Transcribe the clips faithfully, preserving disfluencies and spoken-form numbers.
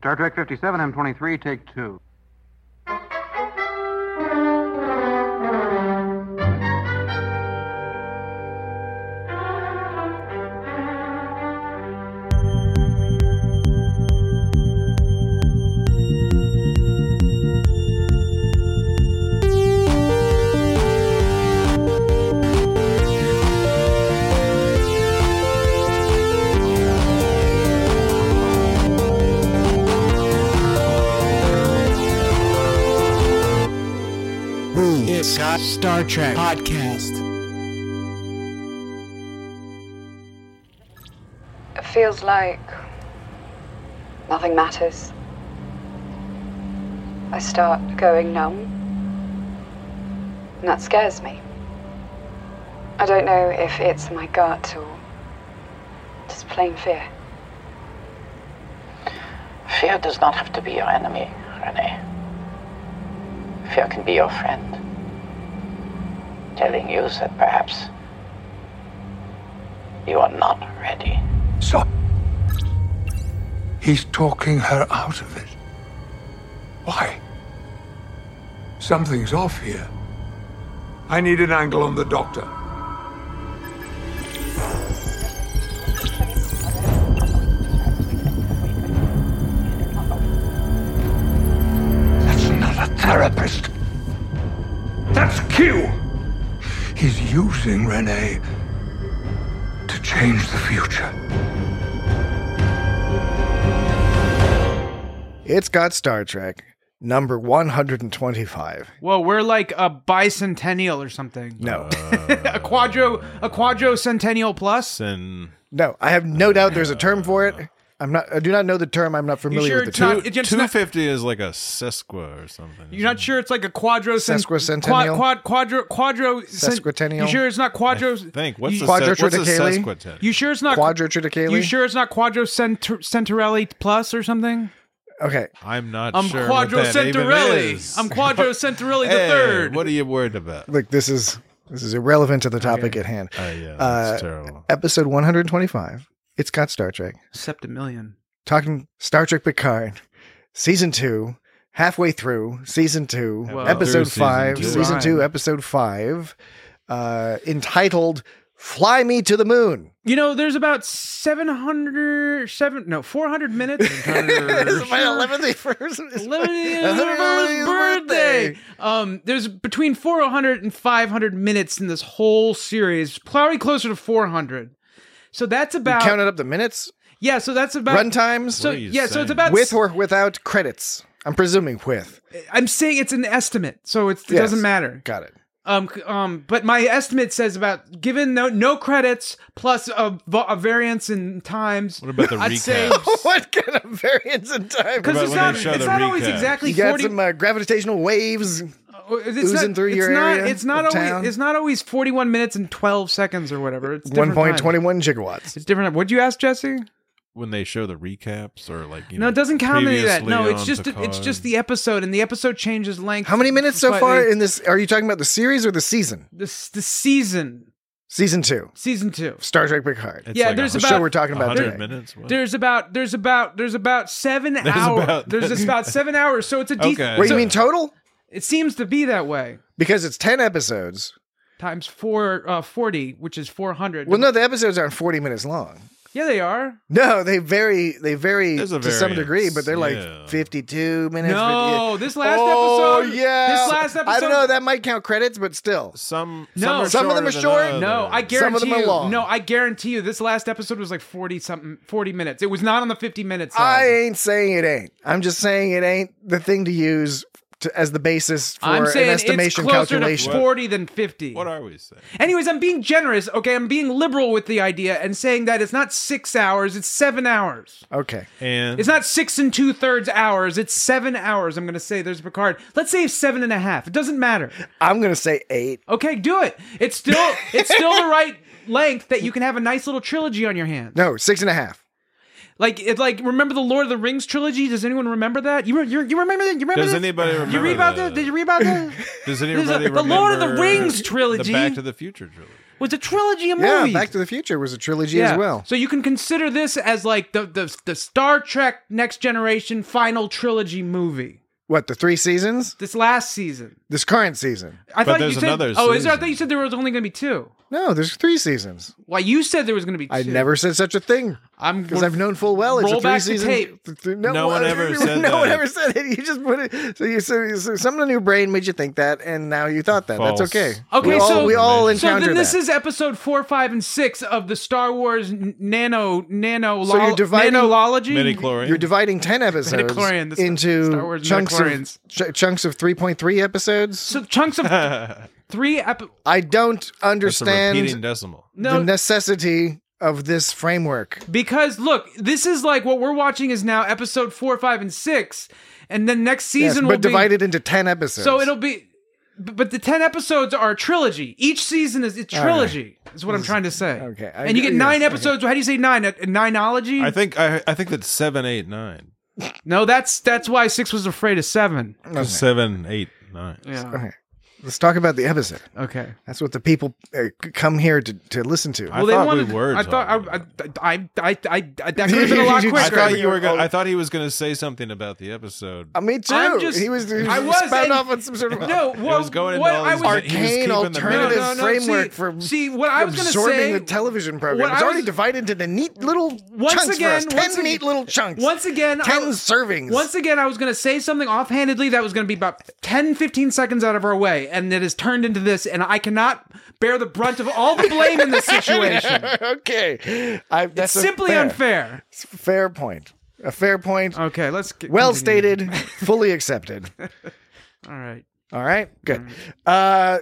Star Trek fifty-seven, M twenty-three, take two. Star Trek Podcast. It feels like nothing matters. I start going numb, and that scares me. I don't know if it's my gut or just plain fear. Fear does not have to be your enemy, Renee. Fear can be your friend. Telling you that perhaps you are not ready. So, he's talking her out of it. Why? Something's off here. I need an angle on the doctor. That's not a therapist. That's Q. He's using Renee to change the future. It's got Star Trek, number one hundred twenty-five. Whoa, we're like a bicentennial or something. No. Uh, a quadro, a quadrocentennial plus? And No, I have no doubt there's a term for it. I'm not. I do not know the term. I'm not familiar sure with the it's term. not- it's two not- fifty is like a sesqua or something. You're not sure it's like a quadro Sesquicentennial? Quad, quad, quadro, quadro, Sesquicentennial? You sure it's not quadro? I think. What's you, the se- what's a Quadrotriticale? sesquicentennial? you sure it's not Quadrotriticale? You sure it's not quadrocentarelli plus or something? Okay. I'm not I'm sure what that even quadrocentarelli. is. I'm quadrocentarelli the Hey, third. What are you worried about? Look, this is this is irrelevant to the topic Okay. at hand. Oh, yeah, Uh, that's terrible. Episode one hundred twenty-five. It's got Star Trek. Septimillion. Talking Star Trek Picard, season two, halfway through season two, Whoa. episode Through season five, two. season two, Right. episode five, uh, entitled "Fly Me to the Moon." You know, there's about seven hundred, seven, no, four hundred minutes. It's my eleventh first. eleventh birthday. Um, there's between four hundred and five hundred minutes in this whole series, probably closer to four hundred. So that's about Counted up the minutes, yeah. So that's about run times, So What are you yeah, so it's saying? about with or without credits. I'm presuming with. I'm saying it's an estimate, so it's, it Yes. doesn't matter. Got it. Um, c- um, but my estimate says about given no no credits plus a, va- a variance in times. What about the I'd say recaps? What kind of variance in time? because about it's when not they show it's the not always recaps? exactly You got forty. some uh, gravitational waves. It's oozing not, through it's your not, area It's not of always. town. It's not always forty-one minutes and twelve seconds or whatever. It's one different point times. two one gigawatts. It's different. What'd you ask, Jesse? When they show the recaps or like you No, know, it doesn't count any of that. No, previously it's on just it's Picard. just the episode, and the episode changes length. How many minutes so slightly. far in this? Are you talking about the series or the season? This the season, Season two, season two. Star Trek Picard. It's Yeah, like there's a the about show we're talking about hundred today. minutes. What? There's about there's about there's about seven hours. about- there's about seven hours. So it's a decent. Okay. Wait, so you mean total? It seems to be that way. Because it's ten episodes. Times four, uh, forty, which is four hundred. Well, no, the episodes aren't forty minutes long. Yeah, they are. No, they vary. They vary There's a to some variance, degree, but they're like yeah. fifty-two minutes. No, fifty this last oh, episode. yeah. This last episode. I don't know. That might count credits, but still. Some No. some, are Some of them shorter are than short. others. No, I guarantee Some of them are you. long. No, I guarantee you. This last episode was like forty something, forty minutes. It was not on the fifty minute I side. ain't saying it ain't. I'm just saying it ain't the thing to use to, as the basis for I'm an saying estimation it's closer calculation. to forty than fifty. What are we saying? Anyways, I'm being generous. Okay, I'm being liberal with the idea and saying that it's not six hours. It's seven hours. Okay. And It's not six and two thirds hours. It's seven hours. I'm going to say there's Picard. Let's say seven and a half. It doesn't matter. I'm going to say eight. Okay, do it. It's still it's still the right length that you can have a nice little trilogy on your hands. No, six and a half. Like it, like remember the Lord of the Rings trilogy? Does anyone remember that? You re- you, you remember that? You remember Does that? anybody remember You read about that? that? Did you read about that? Does There's anybody a- the remember Lord of the Rings trilogy. The Back to the Future trilogy. was a trilogy of Yeah, movies. Back to the Future was a trilogy Yeah. as well. So you can consider this as like the, the the Star Trek Next Generation final trilogy movie. What, the three seasons? This last season. This current season? I But thought there's you said. another Oh, is there? I season. thought you said there was only going to be two. No, there's three seasons. Why you said there was going to be two? I never said such a thing. I'm Because I've known full well it's roll a three back the season. tape. th- th- No one ever said No one that. ever said it. You just put it. So you so, so something in your brain made you think that, and now you thought that. False. That's okay. Okay, we all, so we all so encounter then this that. is episode four, five, and six of the Star Wars n- nano nano So you're dividing- nanology. Midichlorian. You're dividing ten episodes Midichlorian, the Star- into Star Wars chunks of midichlorians. ch- chunks of three point three episodes. So chunks of three. Epi- I don't That's a understand repeating decimal. no, the necessity of this framework. because look, this is like what we're watching is now episode four, five, and six, and then next Yes, season but will be divided into ten episodes. so it'll be. b- But the ten episodes are a trilogy. Each season is a trilogy. Is what I'm trying to say. Okay, I- and you get yes, nine okay. episodes. How do you say nine? A, a nineology? I think I I think that's seven, eight, nine. no, that's that's why six was afraid of seven. Okay. Seven, eight, nine. Yeah. Okay. Let's talk about the episode. Okay. That's what the people uh, come here to, to listen to. I thought we were I thought. I, talking I, I, I, I, I. That could have been a lot You- quicker. I thought you were. Oh. Gonna, I thought he was going to say something about the episode. Uh, me too. I'm just- he was, he was, I was, spouting and- off on some sort of No, well, was going into what all I these was he was arcane keeping the alternative No, no, no, framework see- for see, what I was gonna absorbing say- the television program. what It's I already was- divided into neat little Once chunks again- for us. once Ten ag- neat little chunks. Once again, I- ten servings. Once again, I was going to say something offhandedly that was going to be about ten, fifteen seconds out of our way, and it has turned into this, and I cannot bear the brunt of all the blame in this situation. okay, I, It's that's a simply fair, unfair. Fair point. A fair point. Okay, let's get, well continue. stated. Fully accepted. All right. All right, good. Uh,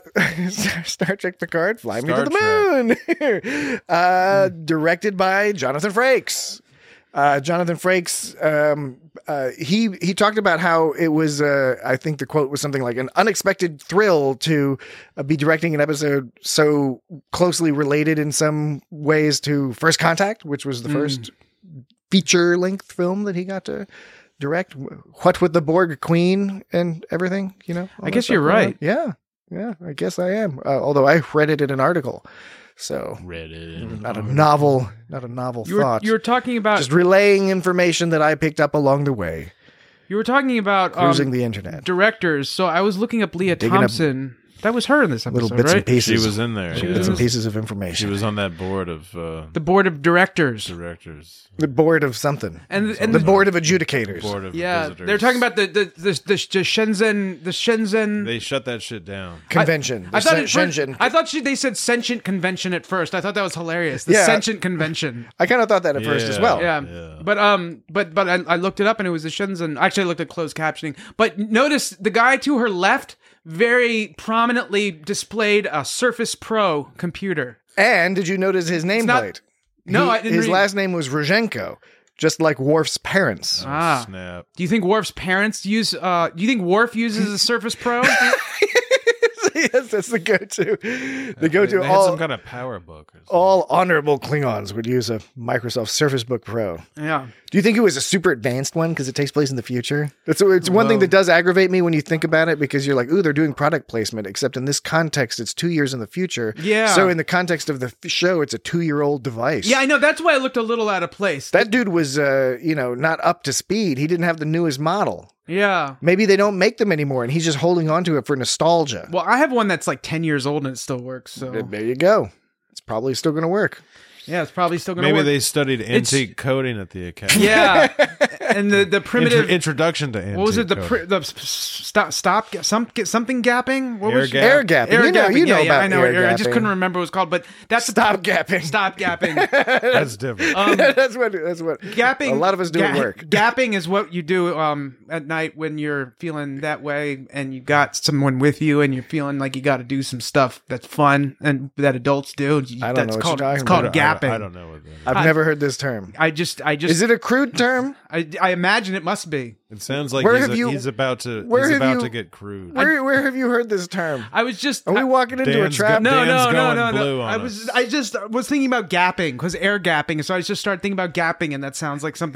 Star Trek Picard, Fly Me Star to the Moon. uh, directed by Jonathan Frakes. Uh, Jonathan Frakes, um, uh, he he talked about how it was, uh, I think the quote was something like an unexpected thrill to uh, be directing an episode so closely related in some ways to First Contact, which was the Mm. first feature-length film that he got to direct. What with the Borg Queen and everything, you know? all I that guess stuff you're going on. right. Yeah, yeah, I guess I am. Uh, although I read it in an article, so Read it. not a novel, not a novel You were, thought. you were talking about Just relaying information that I picked up along the way, you were talking about cruising um, the internet. directors. So I was looking up Leah Digging up Thompson. That was her in this episode, Little bits right? and pieces. She was in there. Little yeah. bits and in- pieces of She information. was on that board of uh, The board of directors. directors. the board of something. And and The board of adjudicators. Board of Yeah, visitors. they're talking about the the the, the, the Shenzhen the Shenzhen. They shut that shit down. Convention. I The thought Shen- at first- Shenzhen. I thought she, they said sentient convention at first. I thought that was hilarious. The Yeah. sentient convention. I kind of thought that at first as Yeah. well. Yeah. Yeah. But um but but I, I looked it up and it was the Shenzhen. Actually I looked at closed captioning. But notice the guy to her left very prominently displayed a Surface Pro computer. And did you notice his not- nameplate? No, He- I didn't His read- last name was Rozhenko, just like Worf's parents. Ah. Snap. Do you think Worf's parents use uh do you think Worf uses a Surface Pro? Yes, that's the go-to. The They, go-to. they had all some kind of power book. Or something. all honorable Klingons would use a Microsoft Surface Book Pro. Yeah. Do you think it was a super advanced one because it takes place in the future? It's, it's one thing Well- that does aggravate me when you think about it because you're like, ooh, they're doing product placement, except in this context, it's two years in the future. Yeah. So in the context of the f- show, it's a two-year-old device. Yeah, I know. That's why it looked a little out of place. That dude was, uh, you know, not up to speed. He didn't have the newest model. yeah. Maybe they don't make them anymore, and he's just holding on to it for nostalgia. Well, I have one that's like ten years old and it still works. So There you go. It's probably still going to work. yeah, it's probably still going to Maybe work. they studied It's- antique coding at the academy. Yeah, and the the primitive. Intro- introduction to antique what was it? The coding. pri- the s- s- stop stop some something gapping. What Air was gap. Air gapping. Air you know, gapping. you know yeah, yeah, about I know. air air- I just gapping. couldn't remember what it was called, but that's the- Stop gapping. Stop gapping. That's different. Um, that's what. That's what. Gapping. A lot of us do at ga- work. Gapping is what you do um at night when you're feeling that way and you got someone with you and you're feeling like you got to do some stuff that's fun and that adults do. I don't that's know what called, you're talking it's called about. gapping. I, I don't know what that is. I've I- never heard this term. I just, I just, Is it a crude term? I, I imagine it must be. It sounds like Where he's, have a- you- he's about to where he's have about you- to get crude. Where Where have you heard this term? I was just. Are we I- walking into Dan's a trap? got- no, no, Dan's no, going no, blue no. on I us. was, I just was thinking about gapping because air gapping. So I just started thinking about gapping, and that sounds like something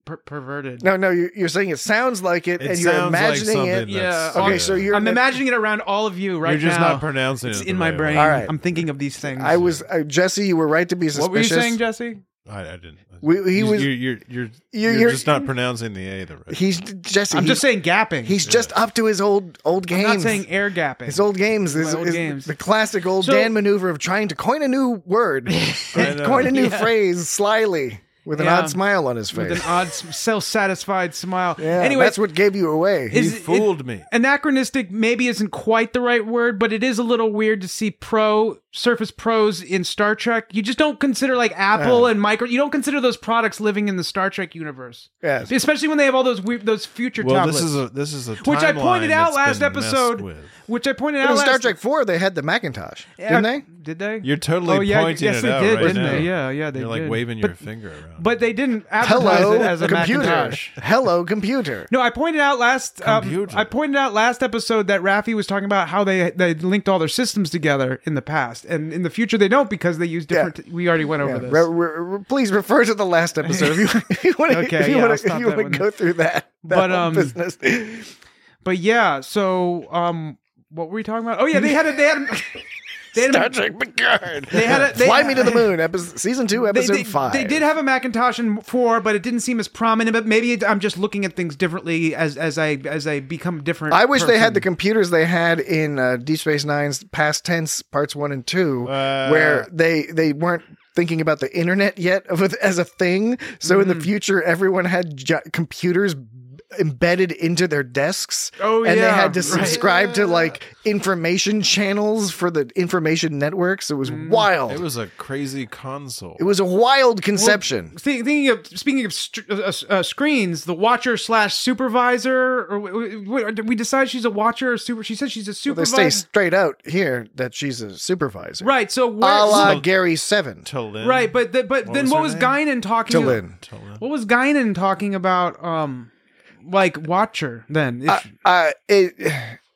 per- perverted. No, no, you're, you're saying it sounds like it, It and you're sounds like imagining something it. Yeah. that's- Okay, Yeah. so you're. I'm imagining it around all of you right You're just now. not pronouncing It's it in the my right brain. way. All right. I'm thinking of these things. I was uh, Jesse. You were right to be suspicious. What were you saying, Jesse? I, I didn't. We- he You- was- You're you're you're, You're- you're you're- just not pronouncing the A the right. He's Jesse. I'm he's, just saying gapping. He's just up to his old old games. I'm not saying air gapping. His old games. His, My old his- games. The classic old So- Dan maneuver of trying to coin a new word, I know. coin a new Yeah. phrase slyly with an Yeah. odd smile on his face. with an odd, self-satisfied smile. yeah, anyway, that's what gave you away. You is- fooled me. anachronistic maybe isn't quite the right word, but it is a little weird to see pro Surface Pros in Star Trek. You just don't consider like Apple Yeah. and Micro. You don't consider those products living in the Star Trek universe, Yes. especially when they have all those weird, those future Well, tablets. this is a this is a which I pointed timeline out that's last been messed episode. with. Which I pointed But out in last Star Trek Four, they had the Macintosh, Yeah, didn't they? Did they? You're totally Oh, yeah, pointing yes, it they out did, right didn't now. they? Yeah, yeah, they You're like did. waving But- your finger around. But they didn't advertise Hello, it as a computer. Macintosh. Hello, computer. No, I pointed out last. Um, Computer. I pointed out last episode that Raffi was talking about how they they linked all their systems together in the past, and in the future they don't because they use different. Yeah. We already went over Yeah, this. re- re- re- please refer to the last episode if you if you want to Okay, if you yeah, I'll want to stop if you that want one. to go through that. that But, whole um, business. But yeah, so um, what were we talking about? Oh yeah, they had a they had. A, They had, Star a, Trek Picard. they had a, they, Fly Me to the Moon, episode, season two, they, episode they, five. they did have a Macintosh in four, but it didn't seem as prominent. But maybe it, I'm just looking at things differently as as I as I become different. I wish they had the person. computers they had in uh, Deep Space Nine's past tense parts one and two, Uh. where they they weren't thinking about the internet yet of it as a thing. So in the Mm. future, everyone had ju- computers embedded into their desks. Oh, and they yeah, had to right. subscribe to like information channels for the information networks. It was Mm. wild. It was a crazy console. It was a wild conception. Thi- Thinking of speaking of st- uh, uh, screens, the watcher slash supervisor, or w- w- did we decide she's a watcher or super? She says she's a They supervisor. say straight out here that she's a supervisor. Right. So A where? la so- Gary Seven. Tallinn. right, but the, but What then was what her was name? Guinan talking? Tallinn. Tallinn. What was Guinan talking about? Um, like watcher. Then If- I, I, it,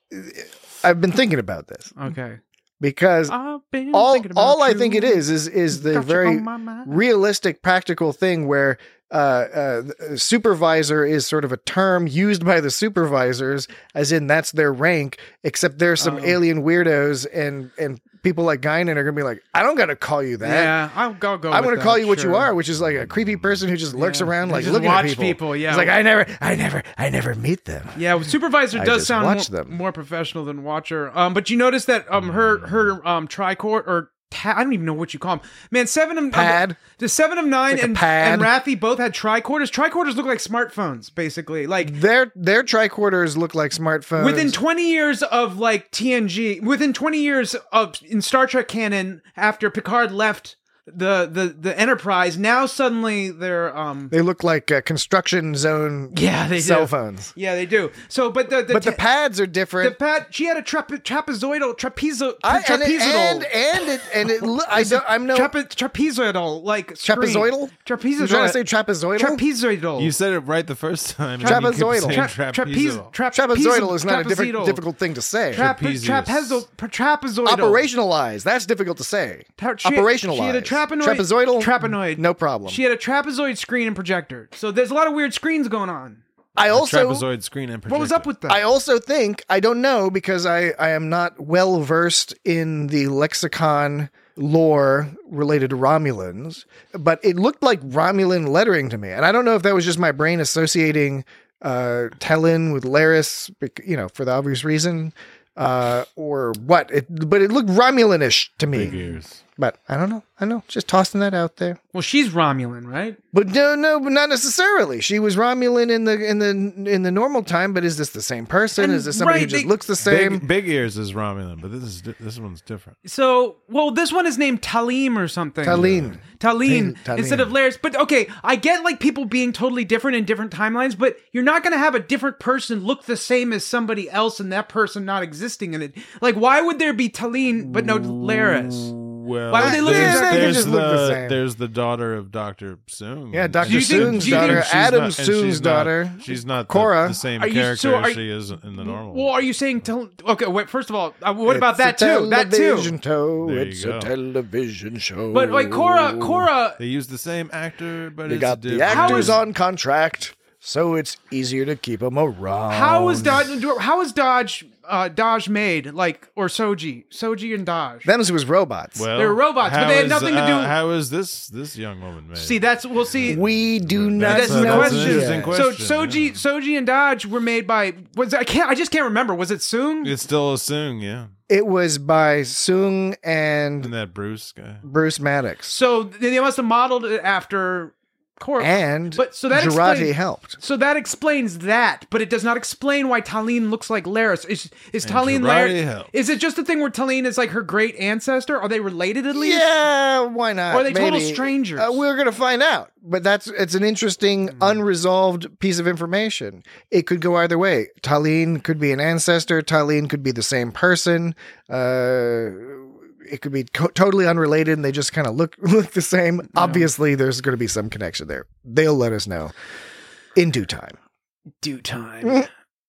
I've been thinking about this okay. because I've been all thinking about all I you. think it is is is the Got you very on my mind. realistic, practical thing where uh, uh, the supervisor is sort of a term used by the supervisors, as in that's their rank. Except there's some Oh. alien weirdos and and people like Guinan are gonna be like, I don't gotta call you that. Yeah, I'll, I'll go. I'm with gonna that, call you what sure. you are, which is like a creepy person who just lurks Yeah. around, They like just looking watch at people. people, yeah. It's like I never, I never, I never meet them. Yeah, well, supervisor I does just sound watch more, them. more professional than watcher. Um, but you notice that um her her um tricord or ta- I don't even know what you call them. Man, seven of Pad? um, the seven of nine Like a and pad? and Raffi both had tricorders. Tricorders look like smartphones, basically. Like Their their tricorders look like smartphones. within twenty years of like T N G, within twenty years of in Star Trek canon, after Picard left the the the Enterprise, now suddenly they're um they look like uh, construction zone yeah they cell do. phones. Yeah, they do. So, but the, the But the ta- pads are The different. pat, she had a trape- trapezoidal, trapezo, I, and, it, trapezoidal, and and it and it. Look, I don't. I'm no trape- trapezoidal, like screen. trapezoidal. trapezoidal, You trying to say trapezoidal? trapezoidal. You said it right the first time. and you kept Trapezoidal. saying Tra- trapeze, trapezoidal. tra- trapezoidal is not a different, trapezoidal. difficult thing to say. Trap- Trapezius. trapezo- trapezoidal. Operationalize. That's difficult to say. Tra- she- Operationalize. She had a trapenoid. Trapezoidal. Trapenoid. No problem. She had a trapezoid screen and projector. So there's a lot of weird screens going on. I also. Trapezoid screen and projector. What was up with that? I also think I don't know because I I am not well versed in the lexicon lore related to Romulans, but it looked like Romulan lettering to me, and I don't know if that was just my brain associating uh, Tallinn with Laris, bec- you know, for the obvious reason, uh, or what. It, but it looked Romulanish to me. Big ears. But I don't know. I know. Just tossing that out there. well, she's Romulan, right? But no, no, but not necessarily. She was Romulan in the in the in the normal time. But is this the same person? And is this somebody who right, just they- looks the same? Big, big ears is Romulan, but this is di- this one's different. So, well, this one is named Talim or something. Tallinn. Taline Tallinn. instead of Laris. But okay, I get like people being totally different in different timelines, but you're not going to have a different person look the same as somebody else and that person not existing in it. Like, why would there be Taline but no Laris? Well, Why would they look there's, exactly- They there's just look the the, same. there's the daughter of Doctor Soong. Yeah, Doctor Do you think- Soong's do you think daughter, She's Adam not- and Soong's she's not- daughter. she's not the- Cora. the, same Are you- character so are as you- she is in the normal. Well, are you saying? Tel- okay, wait. First of all, uh, what It's about that a too? That television too. Show. There you It's go. a television show. But like Cora, Cora. They use the same actor, but They it's got the different. How actors is- on contract, so it's easier to keep them around. How was Dodge? How was Dodge? Uh, Dodge made like or Soji, Soji and Dodge. Them's was robots. Well, They were robots, but how they had is, nothing to uh, do- How is this this young woman made? See, that's we'll see. we do not That's a- the know. that's an question. interesting yet. question. So Soji, yeah. Soji and Dodge were made by was I can't I just can't remember. Was it Soong? It's still a Soong, yeah, It was by Soong and and that Bruce guy. Bruce Maddox. So they must have modeled it after Cora. And But- so that Girardi explains- helped. So that explains that, but it does not explain why Talene looks like Laris. Is is And Talene Girardi Laris? helped. Is it just a thing where Talene is like her great ancestor? Are they related at least? Yeah, why not? Or are they total Maybe. strangers? Uh, we're gonna find out. But that's it's an interesting unresolved piece of information. It could go either way. Talene could be an ancestor. Talene could be the same person. Uh, it could be co- totally unrelated, and they just kind of look look the same. Obviously, there's going to be some connection there. They'll let us know in due time. Due time.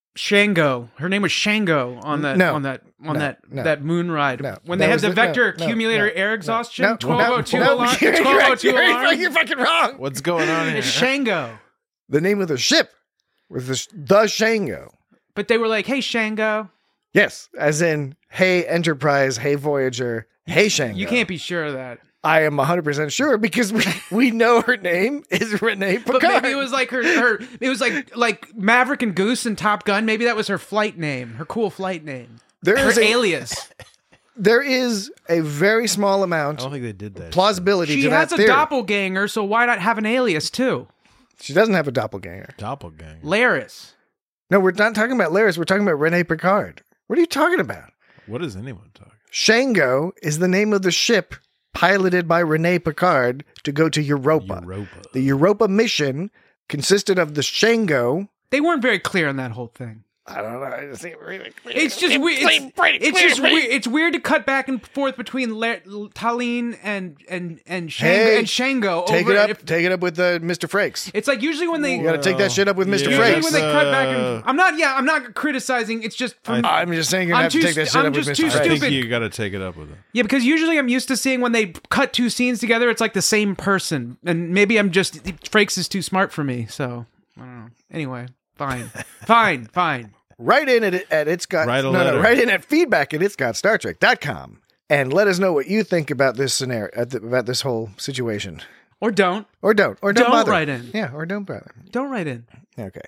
Shango. Her name was Shango on that No. on that on No. that No. that moon ride. No. When That they had was the the- vector no. No. accumulator No. air exhaustion, No. twelve oh two no, alarm. you're, twelve oh two you're, you're, alarm. you're fucking wrong. What's going on here? It's Shango. The name of the ship was the, sh- the Shango. But they were like, "Hey Shango." Yes, as in, hey Enterprise, hey Voyager, hey Shango. You can't be sure of that. I am one hundred percent sure because we, we know her name is Renee Picard. But maybe it was like her, her it was like like Maverick and Goose in Top Gun. Maybe that was her flight name, her cool flight name. There Her is a, alias. there is a very small I amount don't think they did that. plausibility She to has that a theory. doppelganger, so why not have an alias too? She doesn't have a doppelganger. Doppelganger. Laris. No, we're not talking about Laris. We're talking about Renee Picard. What are you talking about? What is anyone talking? Shango is the name of the ship piloted by Renee Picard to go to Europa. Europa. The Europa mission consisted of the Shango. They weren't very clear on that whole thing. I don't know. I just think really clear. It's just weird. It's, it's just weird. It's weird to cut back and forth between La- Talene and and and Shango Hey, and Shango. Take over it up. if- take it up with uh, Mister Frakes. it's like usually when they You got to take that shit up with Mister Yeah, usually Frakes. when they cut back and Uh, I'm not. Yeah, I'm not criticizing. It's just from, I'm just saying you're I'm gonna have to too take that st- shit I'm up with just Mister too I Frakes. think stupid. you got to take it up with it. yeah, because usually I'm used to seeing when they cut two scenes together, it's like the same person, and maybe I'm just Frakes is too smart for me. So I don't know. Anyway, fine, fine, fine. Write in at, at it's got Write a no, no, letter. write in at feedback at it's got Star Trek dot com and let us know what you think about this scenario at the, about this whole situation. Or don't. Or don't. Or don't, Don't bother. write in. Yeah, or don't bother. Don't write in. Okay.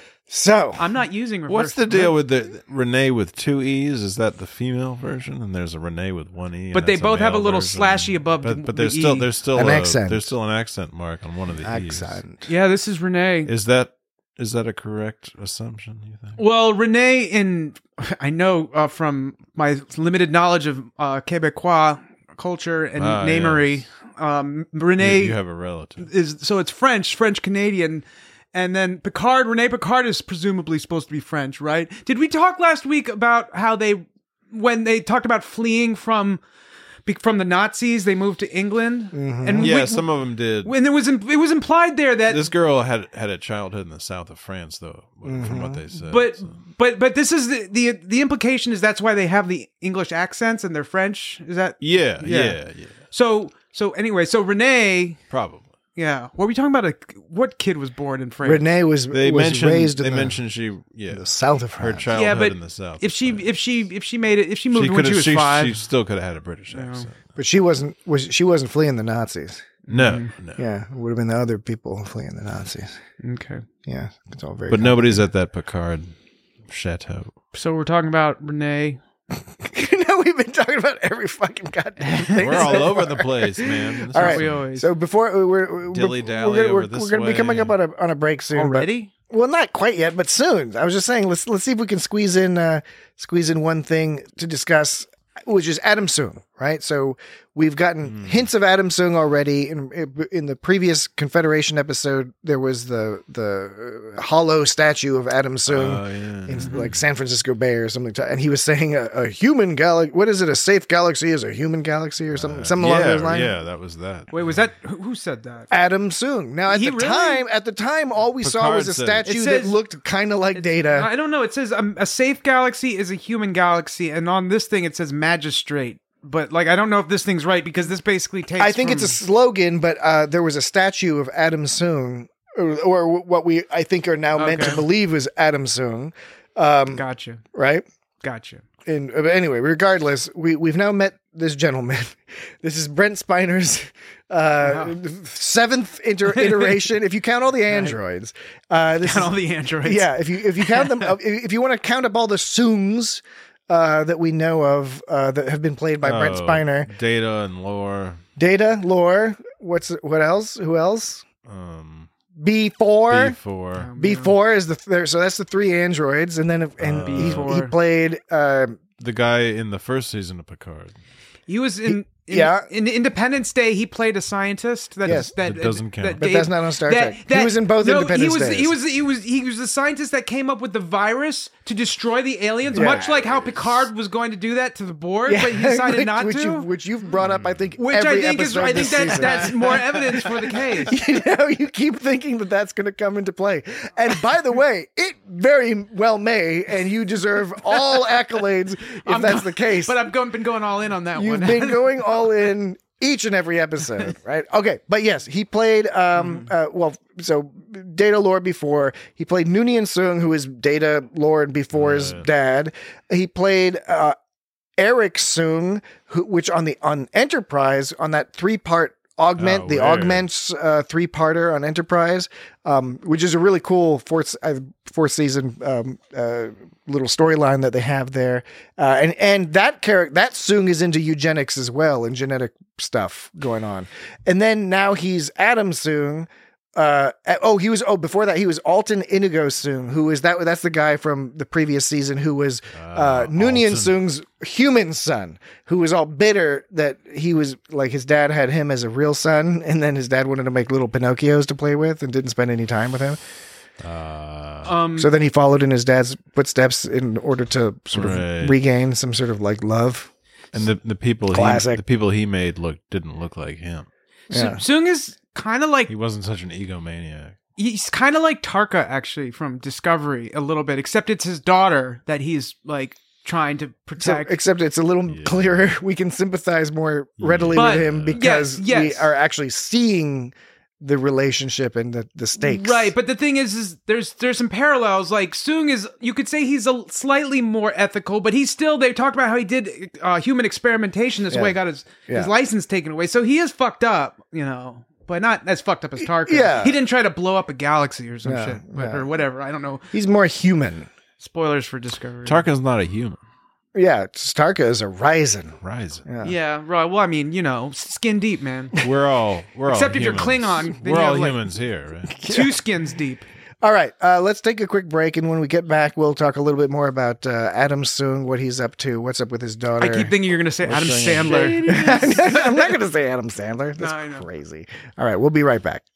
So I'm not using reverse. What's the deal with the Renee with two E's? Is that the female version? And there's a Renee with one E. and But they that's both have a male little version. slashy above But, the- but the there's still E. there's still An a, accent. There's still an accent mark on one of the E's. accent. Yeah, this is Renee. Is that is that a correct assumption? You think? Well, Renee, in I know uh, from my limited knowledge of uh, Quebecois culture and Ah, namery, yes. um, You, Renee you have a relative. is so it's French, French Canadian, and then Picard. Renee Picard is presumably supposed to be French, right? Did we talk last week about how they, when they talked about fleeing from be- from the Nazis, they moved to England, and Yeah, we- some of them did. when there was im- it was implied there that This girl had had a childhood in the south of France, though, from what they said. But so. but but this is the, the the implication is that's why they have the English accents and they're French. Is that yeah, Yeah. yeah, yeah, so? So anyway, so Renee, probably. yeah. What were we talking about? A, what kid was born in France? Renee was They was mentioned raised they in the, mentioned she yeah the south of her France. childhood Yeah, but in the south. if she if she if she made it if she moved she when could she was she, five. she still could have had a British accent. But she wasn't was she wasn't fleeing the Nazis. No, no. Yeah, it would have been the other people fleeing the Nazis. Okay, Yeah, it's all very. But nobody's at that Picard chateau. so we're talking about Renee. you know, we've been talking about every fucking goddamn thing. We're all over the place, man. This All is- right. We always So before we're, we're, we're, Dilly-dally we're, gonna- over we're, this we're going to be way. coming up on a on a break soon. but- already. well, not quite yet, but soon. I was just saying, let's let's see if we can squeeze in uh, squeeze in one thing to discuss, which is Adam Soong. right? So we've gotten hints of Adam Sung already. In in the previous Confederation episode, there was the the uh, hollow statue of Adam Sung Oh, yeah. in like San Francisco Bay or something. And he was saying a, a human galaxy. What is it? A safe galaxy is a human galaxy or something. something along yeah, those lines. yeah, that was that. Wait, was that who who said that? Adam Sung. Now at He the really- time, at the time, all we saw Picard was a said it. statue It that says- looked kind of like Data. I don't know. It says um, a safe galaxy is a human galaxy, and on this thing it says magistrate. But like, I don't know if this thing's right because this basically takes. I think from- it's a slogan, but uh, there was a statue of Adam Sung, or, or what we I think are now meant Okay. to believe was Adam Sung, um, Gotcha, right? gotcha. And uh, anyway, regardless, we we've now met this gentleman. This is Brent Spiner's uh, seventh inter- iteration, if you count all the androids. Uh, this Count is- all the androids. yeah, if you if you count them, uh, if you want to count up all the Sungs uh, that we know of uh, that have been played by Brent Oh, Spiner, Data and Lore. Data, Lore, what's what else? Who else? Um, B four. B four. B four is the th- so that's the three androids, and then and Uh, he, he B four. played. Uh, The guy in the first season of Picard. He was in, in yeah. in Independence Day. He played a scientist. That Yes. that, That doesn't count. But that's not on Star Trek. He was in both no, Independence he was, Days. He was he was he was the scientist that came up with the virus to destroy the aliens, Yeah. much like how Picard was going to do that to the Borg, Yeah, but he decided which, not which to. You, which you've brought up, I think, which every I think is episode I think this that season. that's more evidence for the case. You know, you keep thinking that that's going to come into play. And by the way, it very well may, and you deserve all accolades if I'm that's go- the case. But I've go- been going all in on that You've one. been going all in each and every episode, right? Okay, but yes, he played. Um, uh, well, so Data Lore before he played Noonien Sung, who is Data Lore before's Uh. dad. He played uh, Eric Sung, who, which on the on Enterprise on that three part augment Oh, the weird. augments uh, three parter on Enterprise, um, which is a really cool fourth uh, fourth season um, uh, little storyline that they have there, uh, and and that character that Sung is into eugenics as well and genetic stuff going on, and then now he's Adam Sung. Uh, oh, he was. Oh, before that, he was Alton Inigo Sung, who is that? That's the guy from the previous season who was uh, Uh, Noonien Alton. Sung's human son, who was all bitter that he was like his dad had him as a real son, and then his dad wanted to make little Pinocchios to play with and didn't spend any time with him. Uh, um, So then he followed in his dad's footsteps in order to sort of Right. regain some sort of like love. and the the people he, Classic. the people he made look didn't look like him. Yeah. Sung is kind of like He wasn't such an egomaniac. he's kind of like Tarka actually from Discovery a little bit, except it's his daughter that he's like trying to So, protect. except it's a little Yeah. clearer. We can sympathize more readily But- with him because yes, yes. we are actually seeing the relationship and the, the stakes. Right, but the thing is, is there's there's some parallels. Like Sung is, you could say he's a slightly more ethical, but he's still. They talked about how he did uh, human experimentation. This Yeah. way, got his Yeah. his license taken away. So he is fucked up, you know, but not as fucked up as Tarka. Yeah. he didn't try to blow up a galaxy or some Yeah, shit, but- yeah. or whatever. I don't know. He's more human. Spoilers for Discovery. Tarka's not a human. Yeah, Starka is a rising. Rising. Yeah. Yeah, right. Well, I mean, you know, skin deep, man. We're all we're Except all if you're humans. Klingon, then We're you all have, like- humans here, right? Two skins deep. All right, uh, let's take a quick break, and when we get back, we'll talk a little bit more about uh, Adam Sung, what he's up to, what's up with his daughter. I keep thinking you're going to say Adam going Sandler. I'm not going to say Adam Sandler. That's No, I know. crazy. All right, we'll be right back.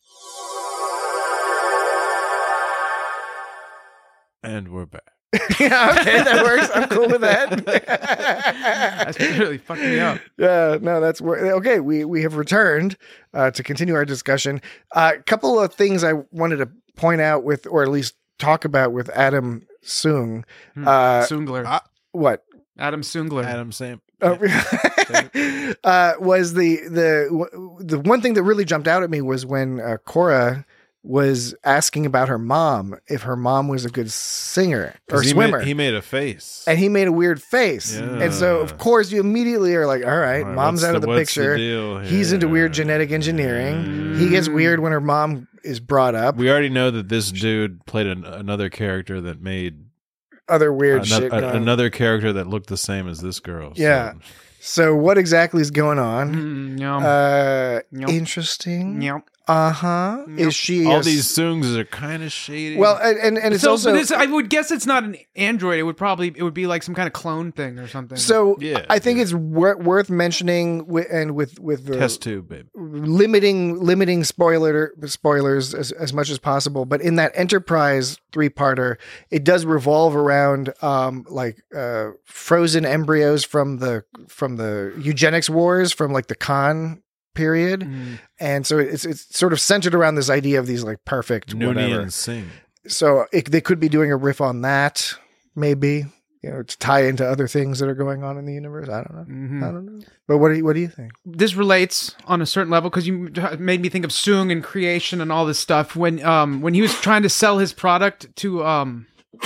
And we're back. Yeah, okay, that works. I'm cool with that. That's really fucked me up. Yeah, no, that's where, okay. We we have returned uh, to continue our discussion. A uh, couple of things I wanted to point out with, or at least talk about with Adam Sung. Uh, Sungler. ah. what? Adam Sungler. Adam Sam. Oh, uh, was the the the one thing that really jumped out at me was when uh, Cora was asking about her mom, if her mom was a good singer or 'Cause he swimmer. Made, he made a face. and he made a weird face. Yeah. And so, of course, you immediately are like, all right, All right, mom's what's out of the- the what's the picture. deal He's into weird here? genetic engineering. He gets weird when her mom is brought up. We already know that this dude played an, another character that made Other weird ano- shit. a- going on. another character that looked the same as this girl. so- Yeah. So, what exactly is going on? Mm, yum. Uh, Yep. interesting. Yep. Uh huh. Is she All a- these Soongs are kind of shady. Well, and and, and it's So, also but this, I would guess it's not an android. It would probably it would be like some kind of clone thing or something. so. Yeah, I think it's wor- worth mentioning, wi- and with with the test tube, babe. limiting limiting spoiler spoilers as, as much as possible. But in that Enterprise three parter, it does revolve around um like uh frozen embryos from the from the eugenics wars from like the Khan period, Mm. and so it's it's sort of centered around this idea of these like perfect Nooney whatever. and Singh. So it, they could be doing a riff on that, maybe, you know, to tie into other things that are going on in the universe. I don't know. Mhm. I don't know. But what do you, what do you think? This relates on a certain level because you made me think of Soong and creation and all this stuff when um when he was trying to sell his product to um.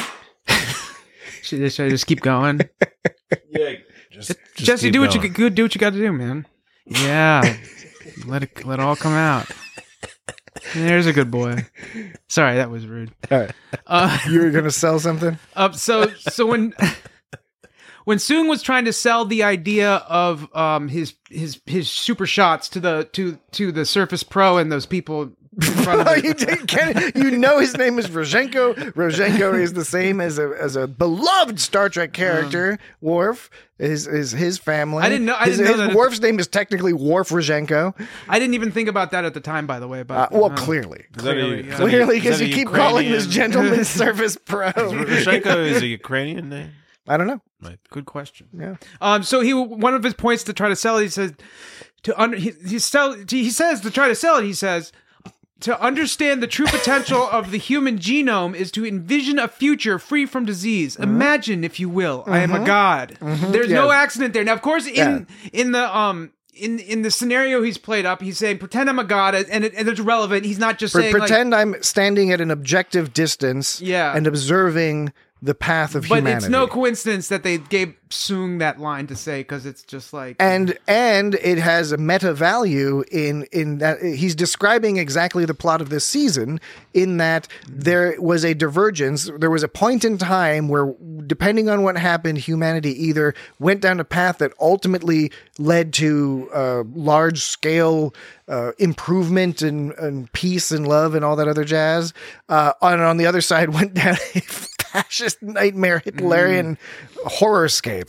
should, should I just keep going? Yeah, just, just Jesse, keep do what you going. good. Do what you got to do, man. Yeah, let it let it all come out. There's a good boy. Sorry, that was rude. All right. Uh, You were going to sell something? uh, so so when when Soong was trying to sell the idea of um his his his super shots to the to to the Surface Pro and those people in front of Oh, it, you did, Ken, you know his name is Rozhenko. Rozhenko is the same as a as a beloved Star Trek character. Worf is is his family. I didn't know- I his, didn't know his- that- Worf's name is technically Worf Rozhenko. I didn't even think about that at the time, by the way. Uh, But well, uh, clearly, Is that a- Clearly, is yeah. that a- clearly, is because that you a keep calling this Ukrainian- gentleman Surface Pro. Rozhenko is a Ukrainian name. I don't know. good question. Yeah. Um, so he one of his points to try to sell it, he says to under he, he sell he says to try to sell it, he says to understand the true potential of the human genome is to envision a future free from disease. Imagine, if you will, I am a god. There's no Yeah. accident there. Now, of course, in in the um in in the scenario he's played up, he's saying pretend I'm a god, and it, and it's relevant. He's not just Pre- saying like, pretend I'm standing at an objective distance Yeah. and observing the path of but humanity. it's no coincidence that they gave Soong that line to say because it's just like and and it has a meta value in in that he's describing exactly the plot of this season, in that there was a divergence. There was a point in time where, depending on what happened, humanity either went down a path that ultimately led to uh, large scale uh, improvement and, and peace and love and all that other jazz, uh, and on the other side went down a fascist nightmare Hitlerian horrorscape.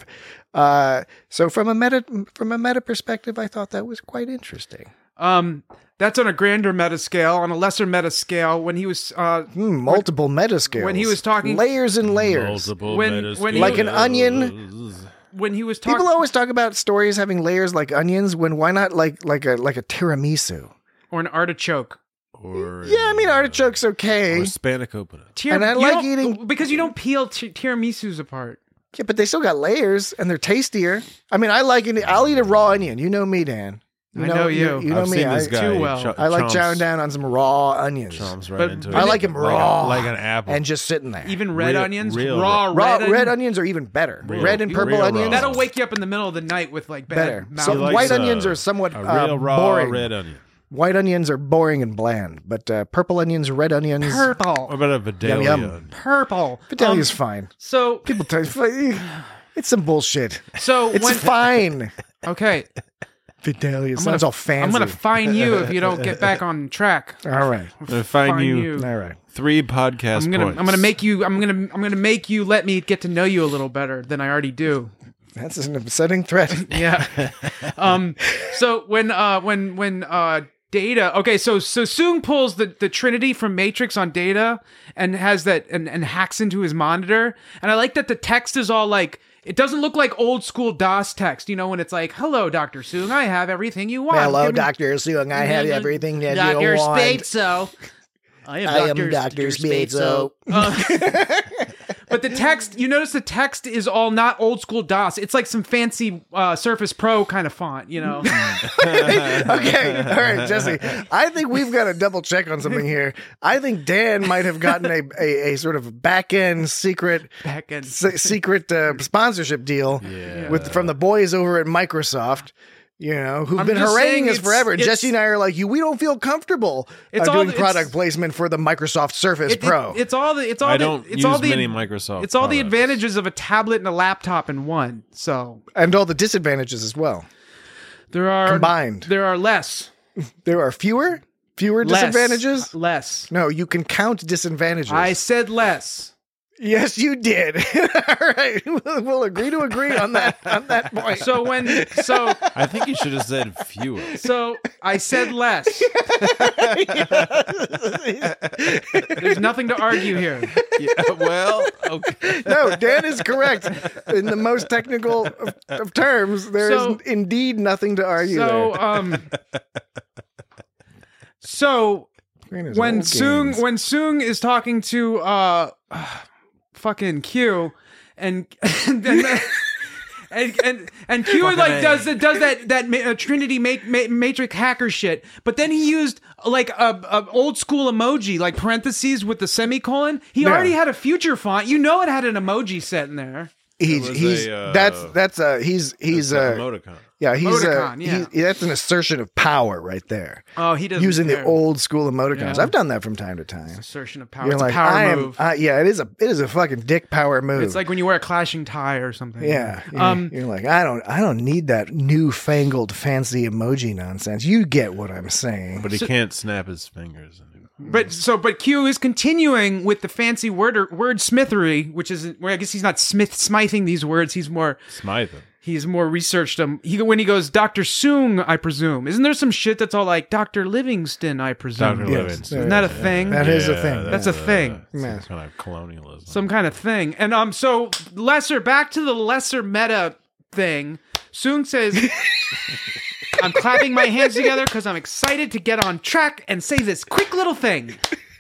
Uh, so from a meta from a meta perspective, I thought that was quite interesting. Um, that's on a grander meta scale. On a lesser meta scale, when he was uh, Hmm, multiple meta scales. when he was talking- layers and layers. Multiple When- metas- when he- Like an onion. when he was talking, People always talk about stories having layers like onions. When why not like like a like a tiramisu? or an artichoke. Or Yeah, I mean artichoke's okay. or spanakopita. Tir- And I you like don't- eating- because you don't peel t- tiramisus apart. Yeah, but they still got layers and they're tastier. I mean, I like it. I'll eat a raw onion. You know me, Dan. You I know you. You, know I've me. seen this I, guy. too he well. cho- I like chomps- chowing down on some raw onions Chomps right But- into but it. I like 'em Like a- raw. like an apple. and just sitting there. Even red Real- onions, real raw, raw red, red, onion- onions are even better. Real- red and purple real onions raw. That'll wake you up in the middle of the night with like bad better. mouth. So He likes, white uh, onions are somewhat a uh, real raw boring. red onion. White onions are boring and bland, but uh, purple onions, red onions, What Purple, about a Vidalia? Yum, yum. purple. Vidalia's Um, fine. So, People tell you it's some bullshit. so It's when, fine. okay, Vidalia I'm sounds gonna, all fancy. I'm gonna fine you if you don't get back on track. all right, I'm gonna find Fine you, you. all right. three podcast I'm gonna points. I'm gonna make you I'm gonna I'm gonna make you let me get to know you a little better than I already do. That's an upsetting threat. Yeah. um. So when uh when when uh Data okay so so Soong pulls the the Trinity from Matrix on Data and has that and and hacks into his monitor, and I like that the text is all like. It doesn't look like old school DOS text, you know, when it's like, "Hello, Doctor Soong, I have everything you want." Hello, Give me- Doctor Soong. I have everything that Doctor you want. Spatzo. I am I am Doctor Doctor Spatzo. Uh, but the text, you notice the text is all not old school DOS. It's like some fancy uh, Surface Pro kind of font, you know. Okay, all right, Jesse. I think we've got to double check on something here. I think Dan might have gotten a, a, a sort of back end secret Back end. se- secret uh, sponsorship deal Yeah. with from the boys over at Microsoft. You know, who've I'm been just haranguing saying us it's- forever. And it's- Jesse and I are like, you. We don't feel comfortable uh, It's all doing the- product it's- placement for the Microsoft Surface It- it- Pro. it's all the. It's all I the. don't it's use all the, many Microsoft. It's all the products. advantages of a tablet and a laptop in one. So and all the disadvantages as well. there are Combined. There are less. There are fewer. Fewer Less. disadvantages? Less. No, you can count disadvantages. I said less. Yes, you did. All right, we'll, we'll agree to agree on that on that point. So when so I think you should have said fewer. so I said less. There's nothing to argue here. Yeah, well, okay. No, Dan is correct. In the most technical of, of terms, there is So- indeed nothing to argue So there. um So Playing his when old Soong games. when Soong is talking to uh, fucking Q and and then and, and and Q Fucking like A. does does that that ma- uh, Trinity make, ma- Matrix hacker shit, but then he used like a, a old school emoji like parentheses with the semicolon. He Yeah. already had a future font. You know it had an emoji set in there. he's was he's a, uh, that's that's uh he's he's It's uh an emoticon. yeah he's uh Emoticon, yeah. he- that's an assertion of power right there. Oh, he doesn't Using the care. old school emoticons. Yeah. I've done that from time to time. assertion of power. You're It's like a power I am. move. Uh, yeah, it is a it is a fucking dick power move. It's like when you wear a clashing tie or something. yeah, you're, Um, you're like I don't I don't need that newfangled fancy emoji nonsense. You get what I'm saying. But he can't snap his fingers anymore. But so, but Q is continuing with the fancy word wordsmithery, which is where I guess he's not smith smithing these words. He's more Smite him. he's more researched them. He when he goes Doctor Soong, I presume. Isn't there some shit that's all like Doctor Livingston, I presume? Doctor Yes. Livingston. Isn't that a thing? That is a thing. That's a thing. Some Yeah. kind of colonialism. Some kind of thing. And um, so lesser back to the lesser meta thing. Soong says, "I'm clapping my hands together because I'm excited to get on track and say this quick little thing."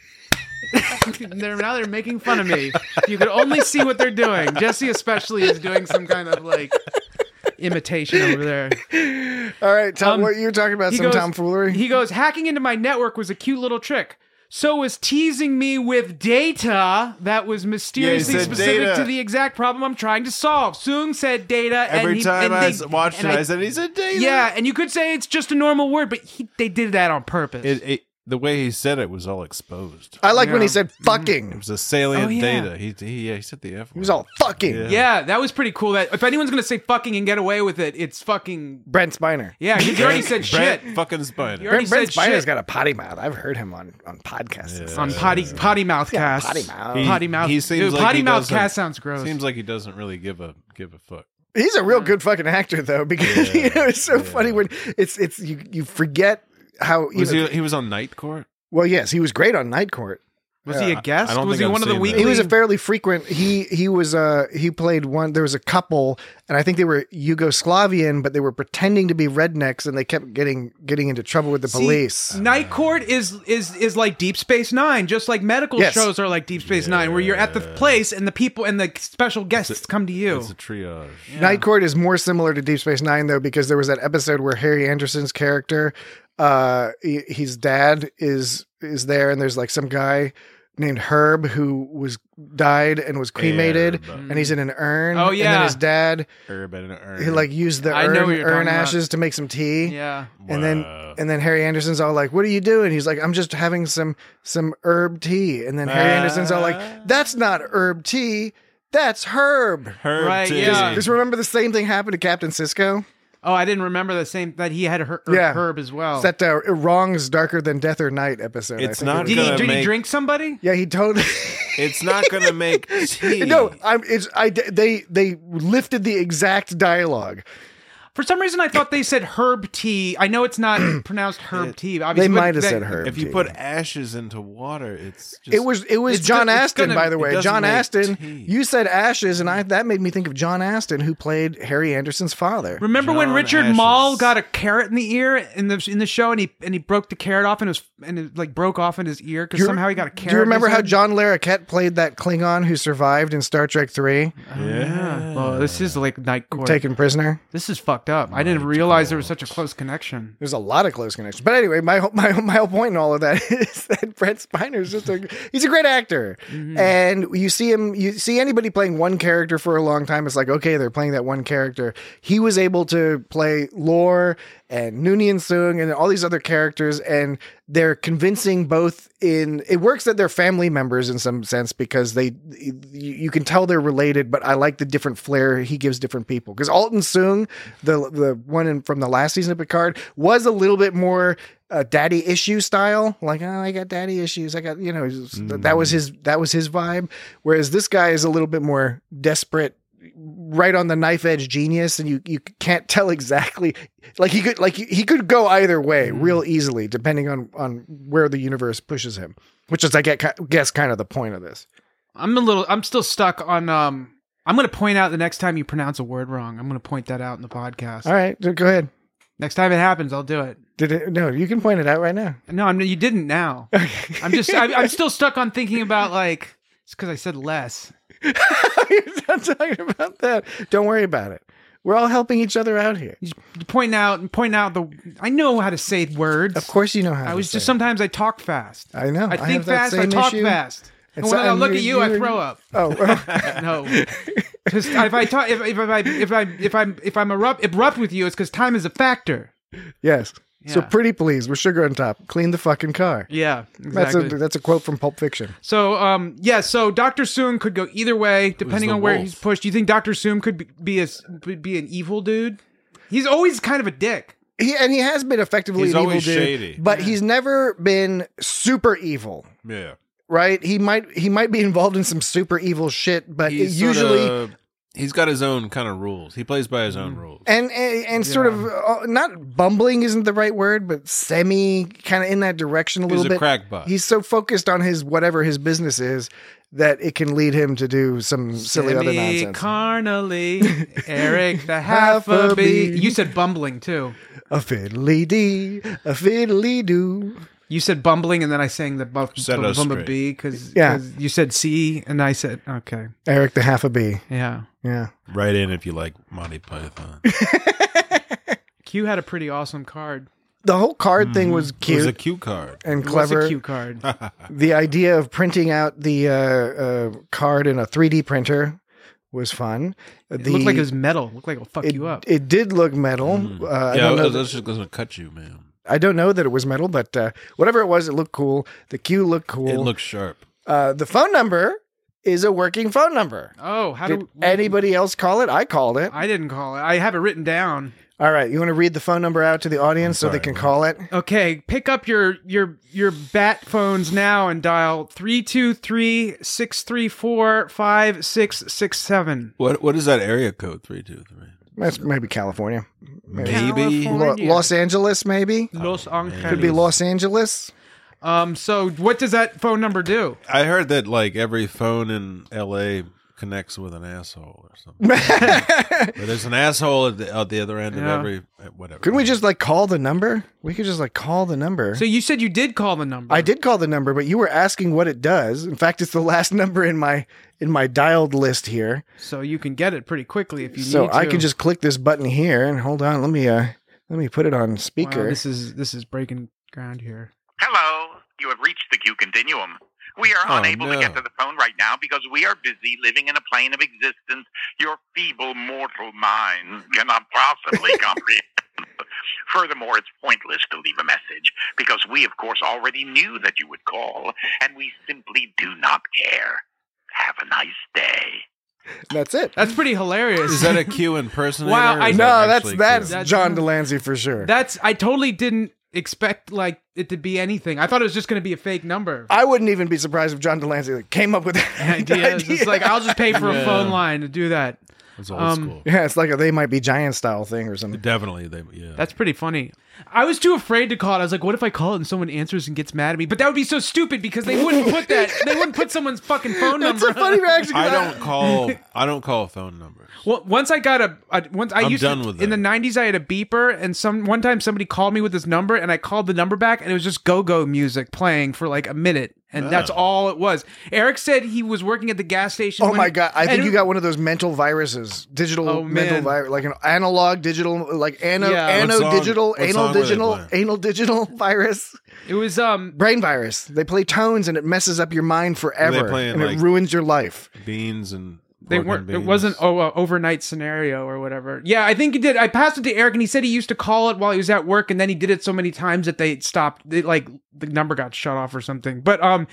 they're, now they're making fun of me. If you could only see what they're doing. Jesse especially is doing some kind of like imitation over there. All right, Tom, Um, what you're talking about? He Some goes- tomfoolery. He goes, hacking into my network was a cute little trick. So was teasing me with data that was mysteriously Yeah, he said specific data. to the exact problem I'm trying to solve. Soong said data. Every and he, time and I they- watched it, and I, said, he's a data. yeah, and you could say it's just a normal word, but he, they did that on purpose. It, it, the way he said it was all exposed. I like when he Yeah. said It fucking. was a salient Oh, yeah. data. He, he, yeah, he said the F word. He was all fucking. Yeah. yeah, that was pretty cool. That if anyone's gonna say fucking and get away with it, it's fucking Brent Spiner. yeah. He already said Brent shit fucking Spider. You already Brent, Brent said Spiner's shit. got a potty mouth. I've heard him on, on podcasts. and Yeah. stuff. on potty potty mouth Yeah, cast. potty mouth. He- potty mouth. He seems Dude, like potty he mouth doesn't- cast sounds gross. Seems like he doesn't really give a give a fuck. He's a real good fucking actor though, because Yeah, you know it's so yeah. funny when it's it's you you forget how you Was know, he? He was on Night Court. well yes he was great on Night Court. was he a guest? I don't was think he I've one of the seen weekly? that. He was a fairly frequent. He he was uh he played one. There was a couple, and I think they were Yugoslavian, but they were pretending to be rednecks, and they kept getting getting into trouble with the See, police. Night Court is is is like Deep Space Nine, just like medical Yes. shows are like Deep Space Nine, where you're at the place and the people and the special guests come to you. It's a triage. Night Court is more similar to Deep Space Nine though, because there was that episode where Harry Anderson's character, uh, he- his dad is is there, and there's like some guy named Herb who was died and was cremated, Herb. and he's in an urn. Oh, and then yeah. his dad Herb and Herb. he like used the I know urn, what you're urn talking about. ashes to make some tea. Yeah. And then Wow. and then Harry Anderson's all like, "What are you doing?" He's like, "I'm just having some some herb tea." And then Harry Ah. Anderson's all like, "That's not herb tea, that's herb." Herb Right, tea. yeah. Just remember the same thing happened to Captain Cisco. Oh, I didn't remember the same that he had her, Yeah. herb as well. It's that uh, wrong's darker than death or night episode. I It's think not it was. did he gonna did he make- drink somebody? Yeah, he totally. It's not gonna make tea. no, I'm. It's I. They they lifted the exact dialogue. For some reason, I thought they said herb tea. I know it's not pronounced herb tea. They Obviously, but might have that- said herb. If you tea. put ashes into water, it's just, It was it was It's John go- it's Aston, gonna- by the it way. doesn't John make Aston. tea. You said ashes, and I that made me think of John Aston, who played Harry Anderson's father. Remember when John Richard Ashes. Mall got a carrot in the ear in the in the show, and he and he broke the carrot off, and it was and it like broke off in his ear because Do you- somehow he got a carrot. Do you remember in his how head? John Larroquette played that Klingon who survived in Star Trek Three, yeah. Oh, this is like Night Court. taken prisoner? This is fucked up. I didn't realize there was such a close connection. There's a lot of close connections. But anyway, my whole- my my whole point in all of that is that Brent Spiner is just a he's a great actor, and you see him you see anybody playing one character for a long time. It's like okay, they're playing that one character. He was able to play Lore and Noonien Soong and all these other characters, and they're convincing both in it works that they're family members in some sense because they you, you can tell they're related, but I like the different flair he gives different people. Because Alton Soong, the the one in, from the last season of Picard, was a little bit more uh, daddy issue style. Like, oh, I got daddy issues. I got, you know, mm. that was his, that was his vibe. Whereas this guy is a little bit more desperate, right on the knife edge genius. And you, you can't tell exactly, like he could, like he could go either way mm. real easily, depending on, on where the universe pushes him, which is, I get, guess kind of the point of this. I'm a little, I'm still stuck on, um, I'm going to point out the next time you pronounce a word wrong. I'm going to point that out in the podcast. All right, go ahead. Next time it happens, I'll do it. Did it? No, you can point it out right now. No, I'm. You didn't now. I'm just. I'm, I'm still stuck on thinking about like. It's because I said less. You're not talking about that. Don't worry about it. We're all helping each other out here. You're pointing out, pointing out the. I know how to say words. Of course, you know how. I to was say just it. sometimes I talk fast. I know. I I think fast. I talk issue. fast. And, and so, when I and look at you, I throw up. Oh no! Because if I talk, if, if I if I if I'm if I'm erupt, abrupt with you, it's because time is a factor. Yes. Yeah. So pretty please, with sugar on top, clean the fucking car. Yeah, exactly. That's a that's a quote from Pulp Fiction. So um yeah, so Doctor Soong could go either way depending on where wolf. he's pushed. Do you think Doctor Soong could be, be a be an evil dude? He's always kind of a dick. He and he has been effectively He's an evil always dude, shady. but Yeah. he's never been super evil. Yeah. Right? He might he might be involved in some super evil shit, but He's it usually sorta, he's got his own kind of rules. He plays by his own rules. and and, and sort of uh, not bumbling isn't the right word, but semi kind of in that direction a little He's a bit. crackpot. He's so focused on his whatever his business is that it can lead him to do some silly other nonsense. Carnally, Eric the half a bee. You said bumbling too. A fiddly dee, a fiddly doo. You said bumbling, and then I sang the bu- Set bu- us bumblebee because Yeah. you said C, and I said okay. Eric the half a bee. Yeah. Yeah. Right in if you like Monty Python. Q had a pretty awesome card. The whole card thing was It cute was a cue card. and It was clever. a Q card. The idea of printing out the uh, uh, card in a three D printer was fun. It the, looked like it was metal. It looked like it'll fuck it, you up. it did look metal. Uh, I, yeah, don't know that's that, just going to cut you, man. I don't know that it was metal, but uh, whatever it was, it looked cool. The Q looked cool. It looks sharp. uh, the phone number is a working phone number. Oh, how Did do anybody else call it? I called it. I didn't call it. I have it written down. All right, you want to read the phone number out to the audience so they sorry, can man. call it? Okay, pick up your your your bat phones now and dial three two three, six three four, five six six seven. What What is that area code? three two three. That's maybe California. Maybe. Maybe. Lo- California. Los Angeles, maybe? Los Angeles. Could be Los Angeles. Um, so what does that phone number do? I heard that like every phone in L A connects with an asshole or something. But there's an asshole at the, at the other end Yeah. of every whatever. Couldn't we just like call the number? We could just like call the number. So you said you did call the number. I did call the number, but you were asking what it does. In fact, it's the last number in my in my dialed list here. So you can get it pretty quickly if you So need to. I can just click this button here and hold on. Let me uh let me put it on speaker. Wow, this is this is breaking ground here. Hello, you have reached the Q Continuum. We are Oh, unable no. to get to the phone right now because we are busy living in a plane of existence your feeble mortal minds cannot possibly comprehend. Furthermore, it's pointless to leave a message because we, of course, already knew that you would call, and we simply do not care. Have a nice day. That's it. That's pretty hilarious. Is that a Q impersonator? Wow, or I- is No, that that's actually that's Q? That's- John Delancey for sure. That's I totally didn't expect like it to be anything. I thought it was just going to be a fake number. I wouldn't even be surprised if John Delancey like, came up with that idea. It's just like I'll just pay for a Yeah. phone line to do that. It's old Um, school. Yeah, it's like a They Might Be Giant style thing or something. Definitely, they yeah. That's pretty funny. I was too afraid to call it. I was like, what if I call it and someone answers and gets mad at me? But that would be so stupid because they wouldn't put that. They wouldn't put someone's fucking phone That's number. a funny reaction. 'cause I don't call. I don't call phone numbers. Well, once I got a, a once I I'm used done to, with in the that. nineties I had a beeper and some one time somebody called me with this number and I called the number back and it was just go-go music playing for like a minute and that's Oh. all it was. Eric said he was working at the gas station. Oh when- my god! I think and- you got one of those mental viruses, digital Oh, mental man. virus, like an analog digital, like ano, Yeah. ano What song- digital, what anal song were they digital, playing? anal digital virus, It was um brain virus. They play tones and it messes up your mind forever, playing, and it like- ruins your life. Beans and they pork weren't. and It beans. wasn't oh uh, overnight scenario or whatever. Yeah, I think he did. I passed it to Eric and he said he used to call it while he was at work and then he did it so many times that they stopped. They, like the number got shut off or something. But um.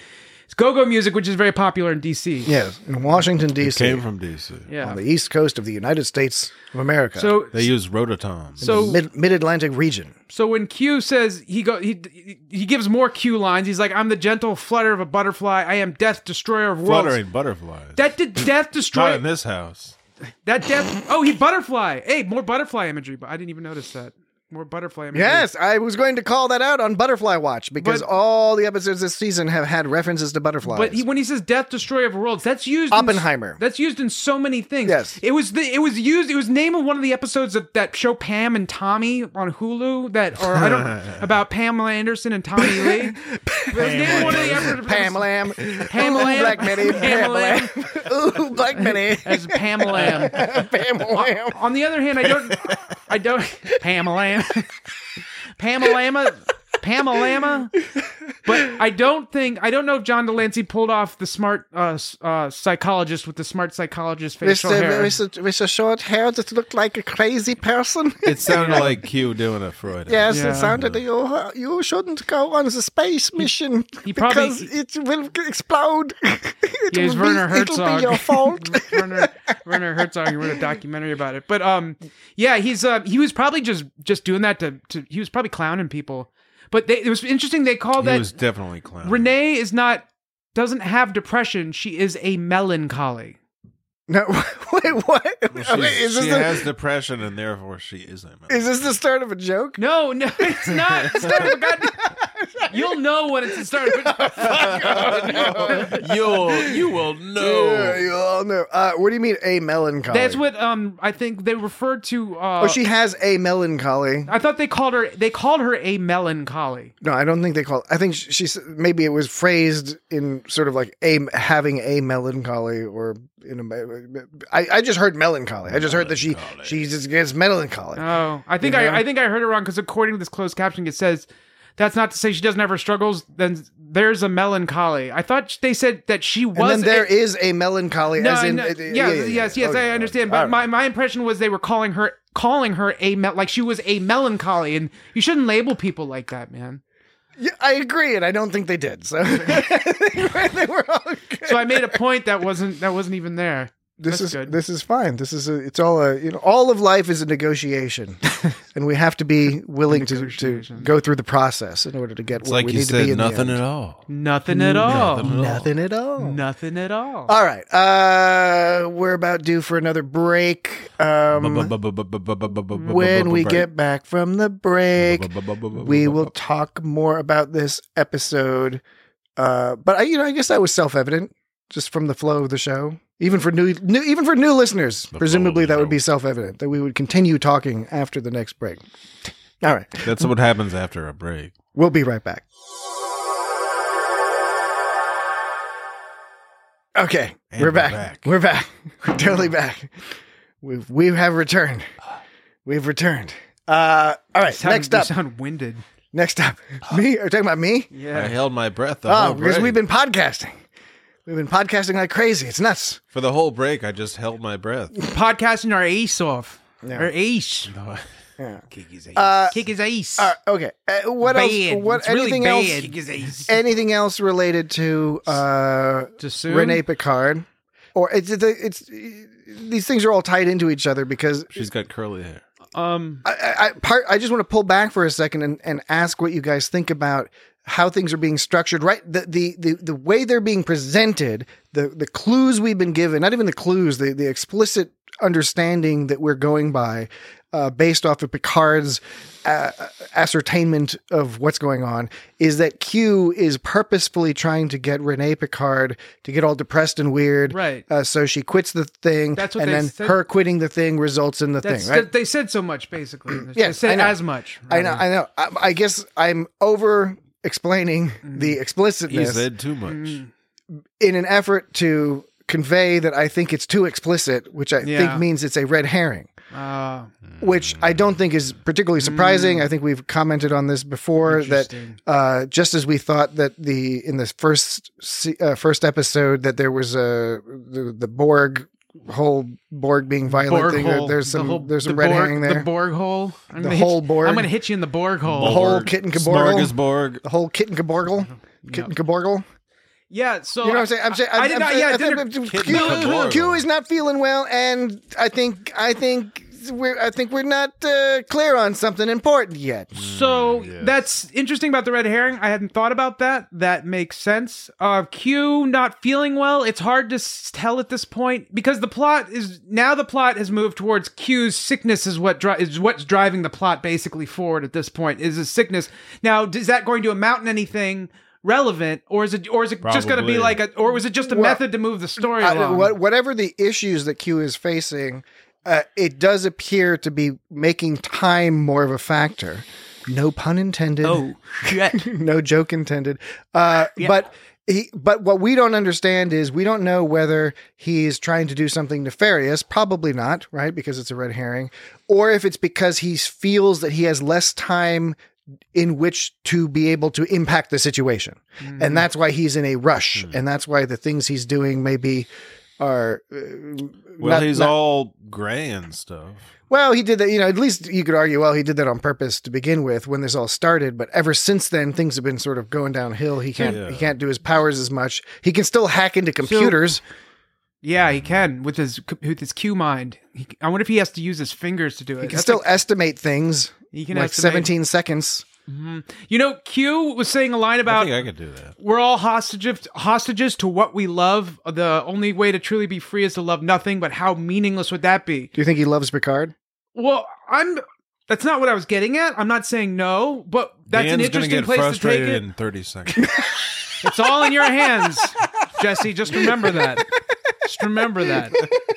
go-go music, which is very popular in D C. Yes, in Washington, D It C. came from D C. Yeah. On the east coast of the United States of America. So They use rototom. so Mid- Mid-Atlantic region. so when Q says he go he he gives more Q lines. He's like, "I'm the gentle flutter of a butterfly. I am death destroyer of worlds." Fluttering butterflies. That did death Not destroy in this house. that death. Oh, he butterfly. Hey, more butterfly imagery, but I didn't even notice that. More butterfly imagery. Yes, I was going to call that out on Butterfly Watch because But- all the episodes this season have had references to butterflies. But he, when he says "death destroyer of worlds," that's used. In, Oppenheimer. that's used in so many things. Yes. it was the it was used. It was name of one of the episodes of that show Pam and Tommy on Hulu. That or I don't about Pamela Anderson and Tommy Lee. It was name of one of the episodes. Pam Lamb. Pam Ooh, Lamb. Black Minnie. Pam Pam Lamb. Lamb. Ooh, Black Minnie. As Pam Lamb. Pam Lamb. On the other hand, I don't. I don't. Pamela. Pamela. Pamela. But I don't think I don't know if John Delancey pulled off the smart uh, uh, psychologist with the smart psychologist With facial the, hair. with, the, with the short hair that looked like a crazy person. It sounded like Q doing a Freud. Yes, Yeah. it sounded like you, you shouldn't go on the space mission he probably- because it will explode. it Yeah, it's will Werner be, it'll Herzog. be your fault. Werner, Werner Herzog. He wrote a documentary about it. But um, yeah, he's uh, he was probably just just doing that to, to he was probably clowning people. But they, it was interesting. They called He that was definitely clown. Renee is not doesn't have depression. She is a melancholy. No, wait, what? Well, Okay, she's- is, this she the, has depression, and therefore she is a man. is this the start of a joke? No, no, it's not. It's not a goddamn- You'll know when it's the start of it. You'll you will know. Yeah, you all know. Uh, what do you mean a melancholy? That's what um I think they referred to. Uh, Oh, she has a melancholy. I thought they called her. They called her a melancholy. No, I don't think they call. I think she, she's maybe it was phrased in sort of like a having a melancholy or in a. I, I just heard melancholy. I just heard that she she just gets melancholy. Oh, I think You know? I I think I heard it wrong because according to this closed caption, it says that's not to say she doesn't have her struggles. Then there's a melancholy. I thought they said that she was. and then there a- is a melancholy, No, as in no, uh, yes, yeah, yeah, yeah. yes, yes. Okay, I understand, all but right. my, my impression was they were calling her calling her a mel- like she was a melancholy, and you shouldn't label people like that, man. Yeah, I agree, and I don't think they did. So they, were, they were all good. So I made a point that wasn't that wasn't even there. This That's is good. this is fine. This is a, it's all a you know all of life is a negotiation, and we have to be willing to, to negotiation. go through the process in order to get It's what like we you need to be said, in the nothing end. at all. Nothing at all. Nothing at all. Nothing at all. Nothing at all. All right, uh, we're about due for another break. Um, when we get back from the break, we will talk more about this episode. Uh, but I, you know, I guess that was self-evident just from the flow of the show. Even for new, new even for new listeners, flow presumably of the that would show. be self-evident that we would continue talking after the next break. All right, That's what happens after a break. we'll be right back. Okay, And we're we're back. back. We're back. We're totally back. We've we have returned. We've returned. Uh, all right. Sound- next you up. sound winded. Next up. Me? Are you talking about me? I Yeah. held my breath the Oh, whole because break. we've been podcasting. We've been podcasting like crazy. It's nuts. For the whole break, I just held my breath. Podcasting our ace off. Yeah. Our ace. Yeah. Kick his ass. Uh, Kick his ace. all right, okay. Uh, what bad. else? What It's really anything bad. else? Kick his ace. Anything else related to uh, To soon? Renee Picard? Or it's it's these things are all tied into each other because She's got curly hair. Um. I, I, I- part, I just want to pull back for a second and, and ask what you guys think about how things are being structured. Right, the the the, the way they're being presented, the the clues we've been given, not even the clues, the the explicit understanding that we're going by, uh, based off of Picard's uh, ascertainment of what's going on, is that Q is purposefully trying to get Renee Picard to get all depressed and weird. Right. Uh, so she quits the thing, That's what and they then said. her quitting the thing results in the That's, thing. Right. They said so much, basically. They Yes, said I know. as much. I know, rather. I know. I, I guess I'm over explaining the He explicitness said too much. in an effort to convey that I think it's too explicit, which I Yeah. think means it's a red herring, Uh, which I don't think is particularly surprising. I think we've commented on this before that Interesting. uh, just as we thought that the in the first se- uh, first episode that there was a the, the Borg whole Borg being violent Borg thing. there- hole. there's The some whole- there's some the red Borg- herring there. The Borg hole. I'm The gonna whole hit you, Borg. I'm going to hit you in the Borg hole. The whole kit and caborgle. Smorgasbord. The whole kit and caborgle. Kit and caborgle. Yeah, so You know what I'm saying? I'm saying I, I I'm- did I'm not. saying- Yeah, I I think- didn't. Q, Kid Kabor. Q is not feeling well, and I think I think we're I think we're not uh, clear on something important yet. So yes. that's interesting about the red herring. I hadn't thought about that. That makes sense. Uh, Q not feeling well. It's hard to s- tell at this point because the plot is now the plot has moved towards Q's sickness is what dri- is what's driving the plot basically forward at this point is his sickness. Now, is that going to amount in anything relevant, or is it or is it just going to be Probably. like a or was it just a Well, method to move the story I- along? what, whatever the issues that Q is facing, uh, it does appear to be making time more of a factor. No pun intended. Oh shit! No joke intended. Uh, But he, but what we don't understand is we don't know whether he's trying to do something nefarious. Probably not, right? Because it's a red herring, or if it's because he feels that he has less time in which to be able to impact the situation, Mm. and that's why he's in a rush, and that's why the things he's doing maybe are. Uh, Well, not- he's not- all gray and stuff. Well, he did that, you know, at least you could argue, well, he did that on purpose to begin with when this all started. But ever since then, things have been sort of going downhill. He can't, Yeah. he can't do his powers as much. He can still hack into computers. Yeah, he can with his with his Q mind. He, I wonder if he has to use his fingers to do it. he can That's still like- estimate things. He can like estimate- seventeen seconds. you know, Q was saying a line I about think I could do that. we're all hostages hostages to what we love. The only way to truly be free is to love nothing. But how meaningless would that be? Do you think he loves Picard? Well, I'm. That's not what I was getting at. I'm not saying no, but that's Dan's an gonna interesting get place to take frustrated it. in thirty seconds. It's all in your hands, Jesse. Just remember that. Just remember that.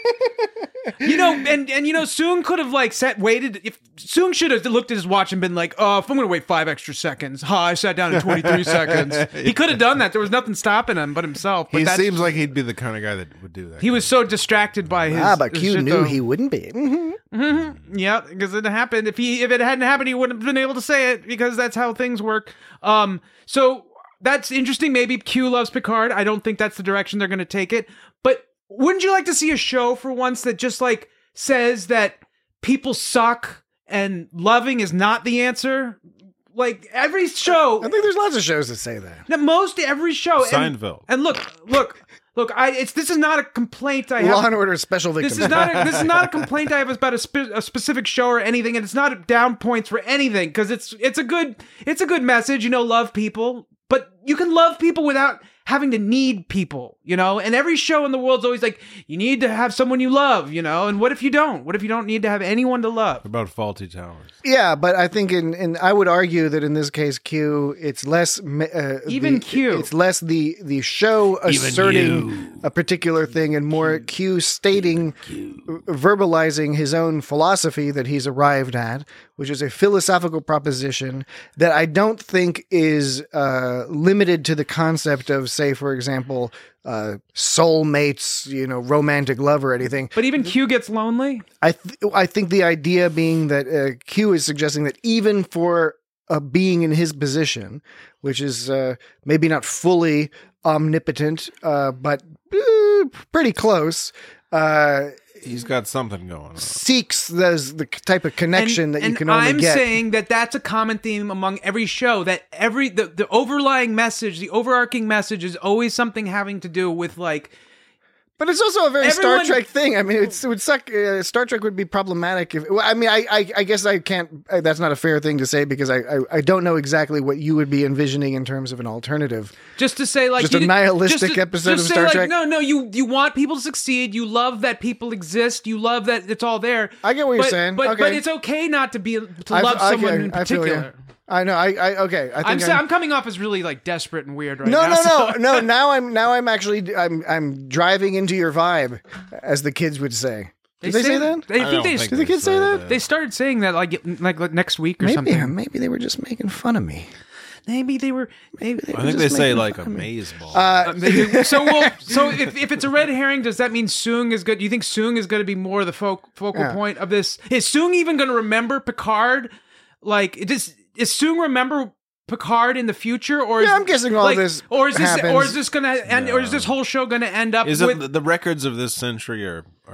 You know, and and you know, Soong could have like sat waited. If Soong should have looked at his watch and been like, "Oh, if I'm going to wait five extra seconds, ha, I sat down in twenty-three seconds." He could have done that. There was nothing stopping him but himself. But he that's, seems like he'd be the kind of guy that would do that. he was so distracted by his. ah, but his Q shit, knew though. he wouldn't be. Mhm. Yeah, because it happened. If he if it hadn't happened, he wouldn't have been able to say it because that's how things work. Um, so that's interesting. Maybe Q loves Picard. I don't think that's the direction they're going to take it. But wouldn't you like to see a show for once that just like says that people suck and loving is not the answer? Like every show, I think there's lots of shows that say that. that most every show. And, Seinfeld. and look, look, look. I it's this is not a complaint I have. Law and Order Special Victims. This is not a, this is not a complaint I have about a, spe- a specific show or anything, and it's not down points for anything because it's it's a good it's a good message. You know, love people, but you can love people without having to need people. You know, and every show in the world's always like you need to have someone you love. You know, and what if you don't? What if you don't need to have anyone to love? What about Faulty Towers? Yeah, but I think in, in I would argue that in this case, Q, it's less uh, Even the- Q. It's less the the show asserting a particular thing and more Q stating, verbalizing his own philosophy that he's arrived at, which is a philosophical proposition that I don't think is uh, limited to the concept of, say, for example, uh, soulmates, you know, romantic love or anything. But even Q gets lonely. I th- I think the idea being that uh, Q is suggesting that even for a being in his position, which is uh, maybe not fully omnipotent, uh, but uh, pretty close, uh, He's got something going on. seeks those the type of connection and, that you and can only I'm get. saying that that's a common theme among every show. That every the, the overlying message, the overarching message, is always something having to do with like. But it's also a very Everyone- Star Trek thing. I mean, it's, it would suck. Uh, Star Trek would be problematic if. Well, I mean, I, I, I guess I can't. Uh, that's not a fair thing to say because I, I, I don't know exactly what you would be envisioning in terms of an alternative. Just to say, like, Just a you- nihilistic just to- episode just of say, Star like, Trek? No, no, you you want people to succeed. You love that people exist. You love that it's all there. I get what you're But- saying. but Okay. but it's okay not to be to I- love okay, someone in I feel you. particular. I know. I, I okay. I think I'm, sa- I'm, I'm coming off as really like desperate and weird right no, now. no, so- no, no. Now I'm now I'm actually I'm I'm driving into your vibe, as the kids would say. Did they, say that? They I think don't they, think Did the kids say that? they started saying that like like, like next week or Maybe something. maybe they were just making fun of me. Maybe they were. Maybe they I were think they just say making like fun a of me. maze ball. Uh, They do. So well, so if, if it's a red herring, does that mean Soong is good? Do you think Soong is going to be more the fo- focal Yeah. point of this? Is Soong even going to remember Picard? Like, it just is Soong remember Picard in the future, or is, Yeah, I'm guessing all like, this or is this, happens. or is this going to end, or is this whole show going to end up Is with? it the records of this century are are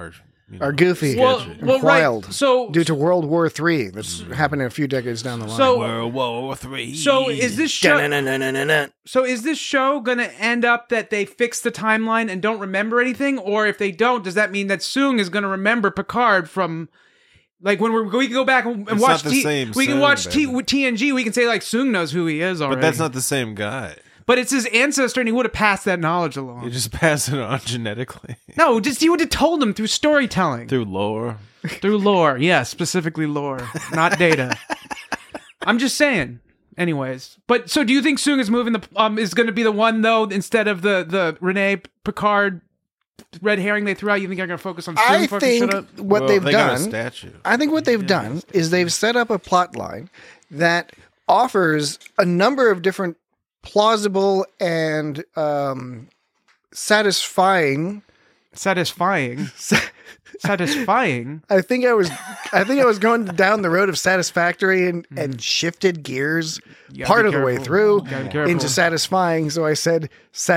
you know, are goofy, Well, sketchy. well, right. wild. So, Due to World War Three, that's happening a few decades down the line. So- World War Three. so is this show? Dun-dun-dun-dun-dun-dun. So is this show gonna end up that they fix the timeline and don't remember anything, or if they don't, does that mean that Soong is gonna remember Picard from? Like when we're, we can go back and It's watch not the T, same we can Soong, watch T, baby. T N G. We can say like Soong knows who he is already. But that's not the same guy. But it's his ancestor, and he would have passed that knowledge along. You just pass it on genetically No, just he would have told him through storytelling, through, through lore. through lore. Yeah, specifically lore, not data. I'm just saying. Anyways, but so do you think Soong is moving the um is going to be the one though instead of the the Renee Picard red herring they threw out? You think they're going to focus on Soong? I fucking think shut up? what Well, they've they got a done. statue. I think what they've done is they've set up a plot line that offers a number of different plausible and um, satisfying. Satisfying, satisfying. I think I was, I think I was going down the road of satisfactory and, and shifted gears gotta part be of the way careful. through You gotta be careful. into satisfying. So I said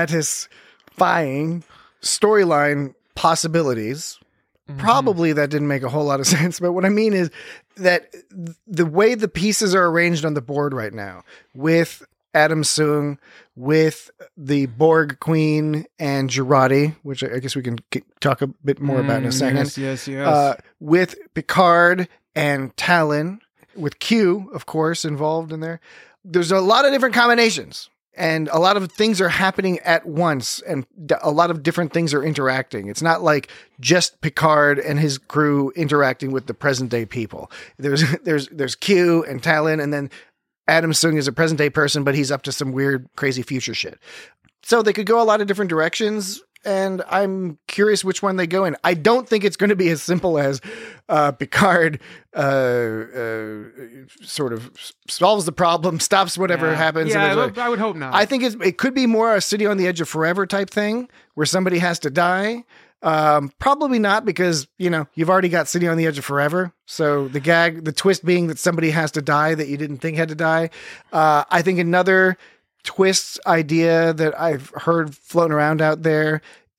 satisfying storyline possibilities. Probably that didn't make a whole lot of sense, but what I mean is that th- the way the pieces are arranged on the board right now, with Adam Soong, with the Borg Queen and Jurati, which I I guess we can get, talk a bit more about in a Mm, second, Yes, yes, yes. uh, with Picard and Talon, with Q, of course, involved in there. There's a lot of different combinations. And a lot of things are happening at once, and d- a lot of different things are interacting. It's not like just Picard and his crew interacting with the present day people. There's there's there's Q and Talon, and then Adam Soong is a present day person, but he's up to some weird, crazy future shit. So they could go a lot of different directions, and I'm curious which one they go in. I don't think it's going to be as simple as uh, Picard uh, uh, sort of solves the problem, stops whatever Yeah. happens. Yeah, and I there's would, a- I would hope not. I think it's, it could be more a City on the Edge of Forever type thing where somebody has to die. Um, probably not, because, you know, you've already got City on the Edge of Forever. So the gag, the twist being that somebody has to die that you didn't think had to die. Uh, I think another twist idea that I've heard floating around out there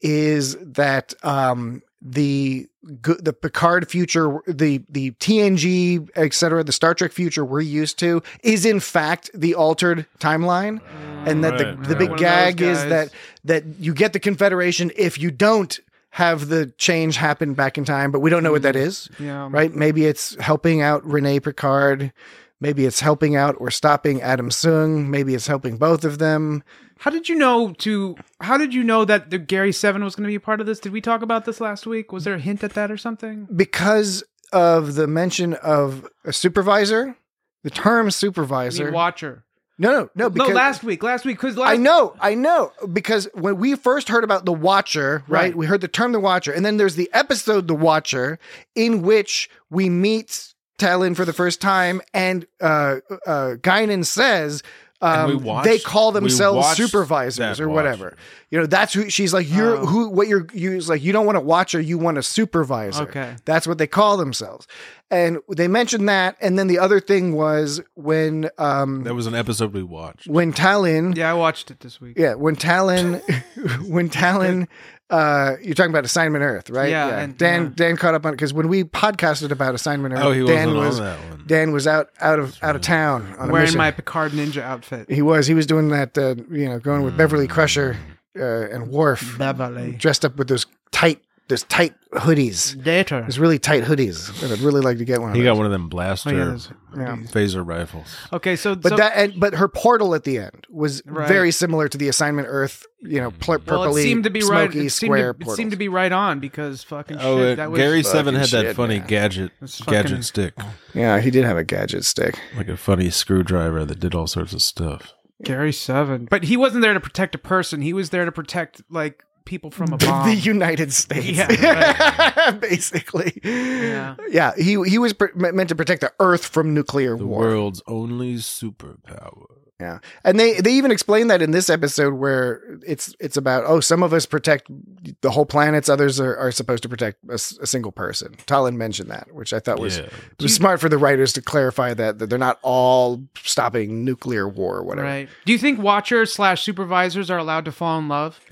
is that um, the g- the Picard future, the the T N G, et cetera, the Star Trek future we're used to is in fact the altered timeline, and that Right, the, the right. big One of those gag is guys. that that you get the Confederation if you don't have the change happen back in time, but we don't know what that is. yeah. Right? Maybe it's helping out Renee Picard. Maybe it's helping out or stopping Adam Soong. Maybe it's helping both of them. How did you know to? How did you know that the Gary Seven was going to be a part of this? Did we talk about this last week? Was there a hint at that or something? Because of the mention of a supervisor, the term I supervisor. mean, Watcher. no, no, no. Because No, last week. Last week, because last I know, I know. Because when we first heard about the Watcher, right, Right. we heard the term the Watcher, and then there's the episode The Watcher, in which we meet Talon for the first time, and uh, uh, Guinan says. And we Um, watched- they call we themselves watched supervisors that or whatever. Watcher. You know, that's who she's like. You're Oh. who? What you're? You like? You don't want a watcher. You want a supervisor. Okay. That's what they call themselves. And they mentioned that. And then the other thing was when um That was an episode we watched. when Talon Yeah, I watched it this week. yeah, when Talon, when Talon, uh, you're talking about Assignment Earth, right? Yeah, and- Dan, yeah. Dan caught up on it because when we podcasted about Assignment Earth, Oh, he Dan wasn't was on that one. Dan was out out of out of town on a Wearing mission. my Picard ninja outfit. he was he was doing that, uh, you know, going with Beverly Crusher uh, and Worf, Beverly. dressed up with those tight those tight hoodies, Data. those really tight hoodies. And I'd really like to get one. Of He those. got one of them blaster Oh, yeah, those- Yeah. phaser rifles. Okay, so But so, that, and, but her portal at the end was Right. very similar to the Assignment Earth, you know, pl- purpley, well, it seemed to be right. smoky It seemed square to, it seemed to portals. be right on because fucking Oh, shit. uh, That was Gary Seven had fucking that shit, funny man. gadget That's gadget fucking- stick, Yeah, he did have a gadget stick. like a funny screwdriver that did all sorts of stuff. Gary Seven. But he wasn't there to protect a person. He was there to protect like people from a bomb. The United States, Yeah, basically. Yeah. yeah. He he was pr- meant to protect the Earth from nuclear The war. world's only superpower. Yeah, and they they even explain that in this episode where it's it's about oh some of us protect the whole planets, others are, are supposed to protect a, s- a single person. Talon mentioned that, which I thought was Yeah. it was smart for the writers to clarify that that they're not all stopping nuclear war or whatever. Right. Do you think watchers slash supervisors are allowed to fall in love?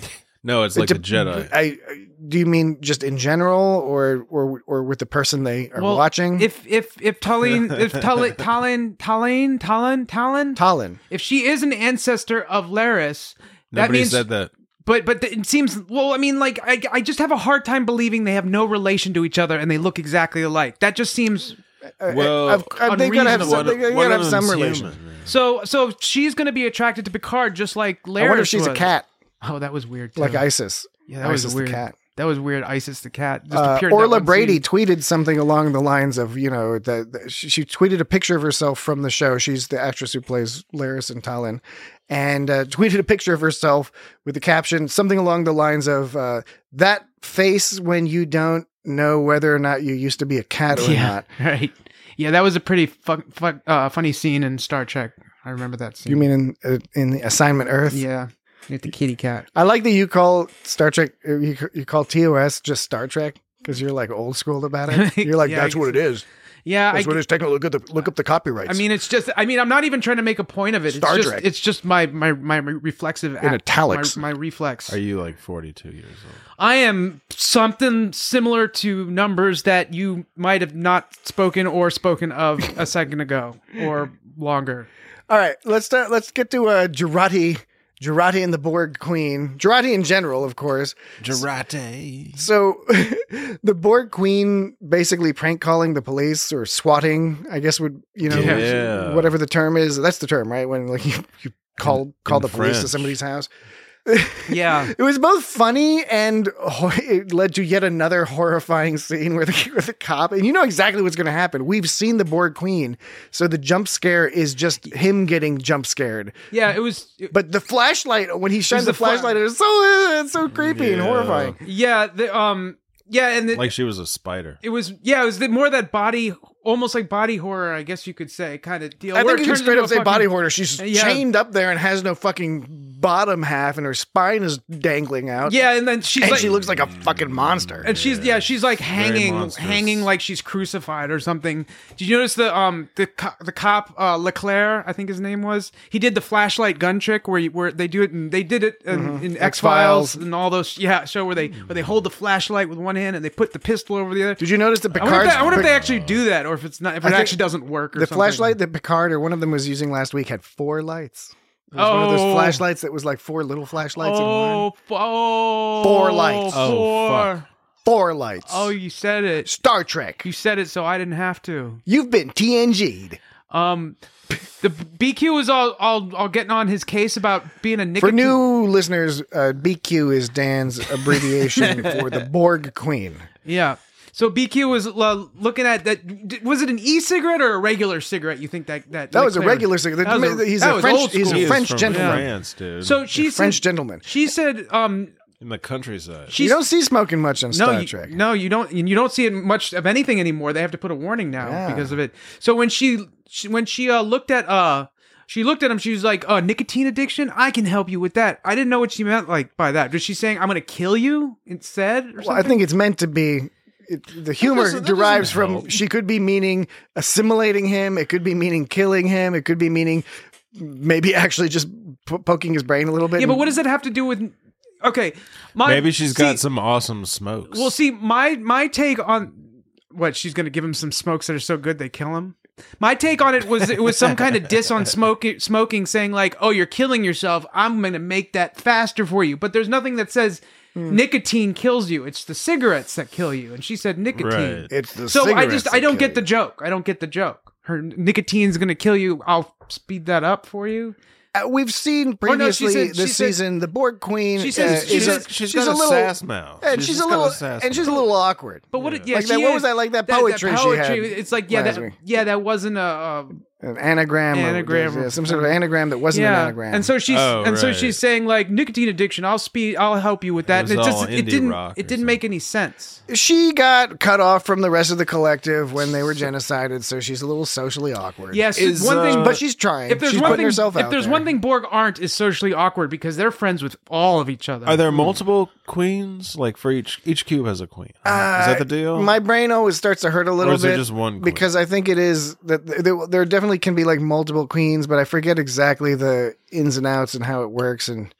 No, it's like It a dep- Jedi. I, I- do you mean just in general, or or or with the person they are Well, watching? If if if Talene if Talene Talene Talene Talene Talene Talon. if she is an ancestor of Laris, that Nobody means. said that. But but it seems well. I mean, like I I just have a hard time believing they have no relation to each other and they look exactly alike. That just seems Well, I've, I've, they gotta have unreasonable. some, they One gotta of have some them's relation. human, man. so. So she's going to be attracted to Picard just like Laris I wonder if she's a was. cat, Oh, that was weird. Too. like Isis. Yeah, that was Isis weird. the cat. That was weird. Isis the cat. Just Uh, appeared in that Orla one Brady scene. tweeted something along the lines of, you know, that she, she tweeted a picture of herself from the show. She's the actress who plays Laris and Talon, and uh, tweeted a picture of herself with the caption something along the lines of uh, "that face when you don't know whether or not you used to be a cat or Yeah, not." right. Yeah, that was a pretty fu- fu- uh, funny scene in Star Trek. I remember that scene. You mean in uh, in the Assignment Earth? Yeah, with the kitty cat. I like that you call Star Trek, uh, you, you call T O S just Star Trek because you're like old school about it. You're like, Yeah, that's I what it is. Yeah, That's I, what it is. Take a look at the look up the copyrights. I mean, it's just. I mean, I'm not even trying to make a point of it. Star it's just, Trek. It's just my my my reflexive In italics. My, my reflex. Are you like forty-two years old? I am something similar to numbers that you might have not spoken or spoken of a second ago or longer. All right, let's start. Let's get to uh, Jurati, Jurati and the Borg Queen. Jurati in general, of course. Jarate. So, the Borg Queen basically prank calling the police or swatting. I guess would you know Yeah. whatever the term is. That's the term, right? When like you, you call call in the police to French. somebody's house. Yeah. It was both funny and ho- it led to yet another horrifying scene where the, where the cop, and you know exactly what's going to happen. We've seen the Borg Queen, so the jump scare is just him getting jump scared. Yeah, it was. But the flashlight, when he shines the the fla- flashlight, it's so it's so creepy and Yeah. horrifying. Yeah, the um, yeah, and the, Like she was a spider. it was. Yeah, it was the, more that body, almost like body horror, I guess you could say, kind of deal. I where think it you can turns straight into up a say fucking- body horror. She's Yeah. chained up there and has no fucking bottom half, and her spine is dangling out. Yeah, and then she's and like, she looks like a fucking monster. and she's yeah, she's like hanging, monstrous. hanging like she's crucified or something. Did you notice the um the co- the cop uh, Leclerc, I think his name was? He did the flashlight gun trick where you, where they do it, and they did it in, in X Files X-Files. and all those yeah show where they where they hold the flashlight with one hand and they put the pistol over the other. Did you notice that I wonder, if Picard's they, I wonder if they actually do that, or if it's not, if I it think actually doesn't work. Or the something. flashlight that Picard or one of them was using last week had four lights. It was one of those Oh. flashlights that was like four little flashlights in one. Oh, f- oh, Four lights. Oh, four. fuck. Four lights. Oh, you said it. Star Trek. You said it, so I didn't have to. You've been T N G'd. Um, the B Q was all, all, all getting on his case about being a For nicotine. new listeners, uh, B Q is Dan's abbreviation for the Borg Queen. Yeah. So B Q was uh, looking at that. d- Was it an e-cigarette or a regular cigarette? You think that that That was a Leclerc- regular cigarette. That was a- He's that a was French. old He's school. a He is French from gentleman. France, dude. So she A French said, gentleman. She said, um, in the countryside. she's You don't see smoking much on no, Star you, Trek. no, you don't. You don't see it much of anything anymore. They have to put a warning now Yeah. because of it. So when she, she when she uh, looked at uh. She looked at him. She was like, "Oh, nicotine addiction. I can help you with that." I didn't know what she meant like by that. Was she saying, "I'm going to kill you" instead? Or Well, I something? think it's meant to be. It, the humor doesn't- that derives doesn't from. help. She could be meaning assimilating him. It could be meaning killing him. It could be meaning maybe actually just po- poking his brain a little bit. Yeah, but and- what does that have to do with? Okay, my, Maybe she's see, got some awesome smokes. Well, see, my my take on what she's going to give him some smokes that are so good they kill him. My take on it was it was some kind of diss on smoking, smoking, saying like, "Oh, you're killing yourself. I'm going to make that faster for you." But there's nothing that says nicotine kills you. It's the cigarettes that kill you. And she said nicotine. Right. It's the So I cigarettes just that I don't kill get the you. joke. I don't get the joke. Her nicotine's going to kill you. I'll speed that up for you. Uh, we've seen Oh, no, she previously said- this she said- season the Borg Queen. She says- uh, she is says- a, she's she's got a a little sass mouth. and She's she's, just a got a little sass and she's a mouth. little awkward. But what? it- Yeah, Like she that- what is. was that- like that that poetry she poetry, had It's like yeah, last that week. yeah, that wasn't a. a An anagram, or- Anagram. yeah, some sort of anagram that wasn't yeah, an anagram. and so she's Oh, and so right. she's saying like nicotine addiction. I'll speed. I'll help you with that. It And was it just all it indie didn't rock it or didn't make any sense. she got cut off from the rest of the collective when they were genocided, so she's a little socially awkward. Yes, Is, one thing, uh, but she's trying. if there's she's one putting thing, herself if out there's there. one thing Borg aren't is socially awkward because they're friends with all of each other. Are there multiple queens? Like for each each cube has a queen. is that the deal? My brain always starts to hurt a little Or is bit there just one queen? because I think it is that there, there definitely can be like multiple queens, but I forget exactly the ins and outs and how it works. And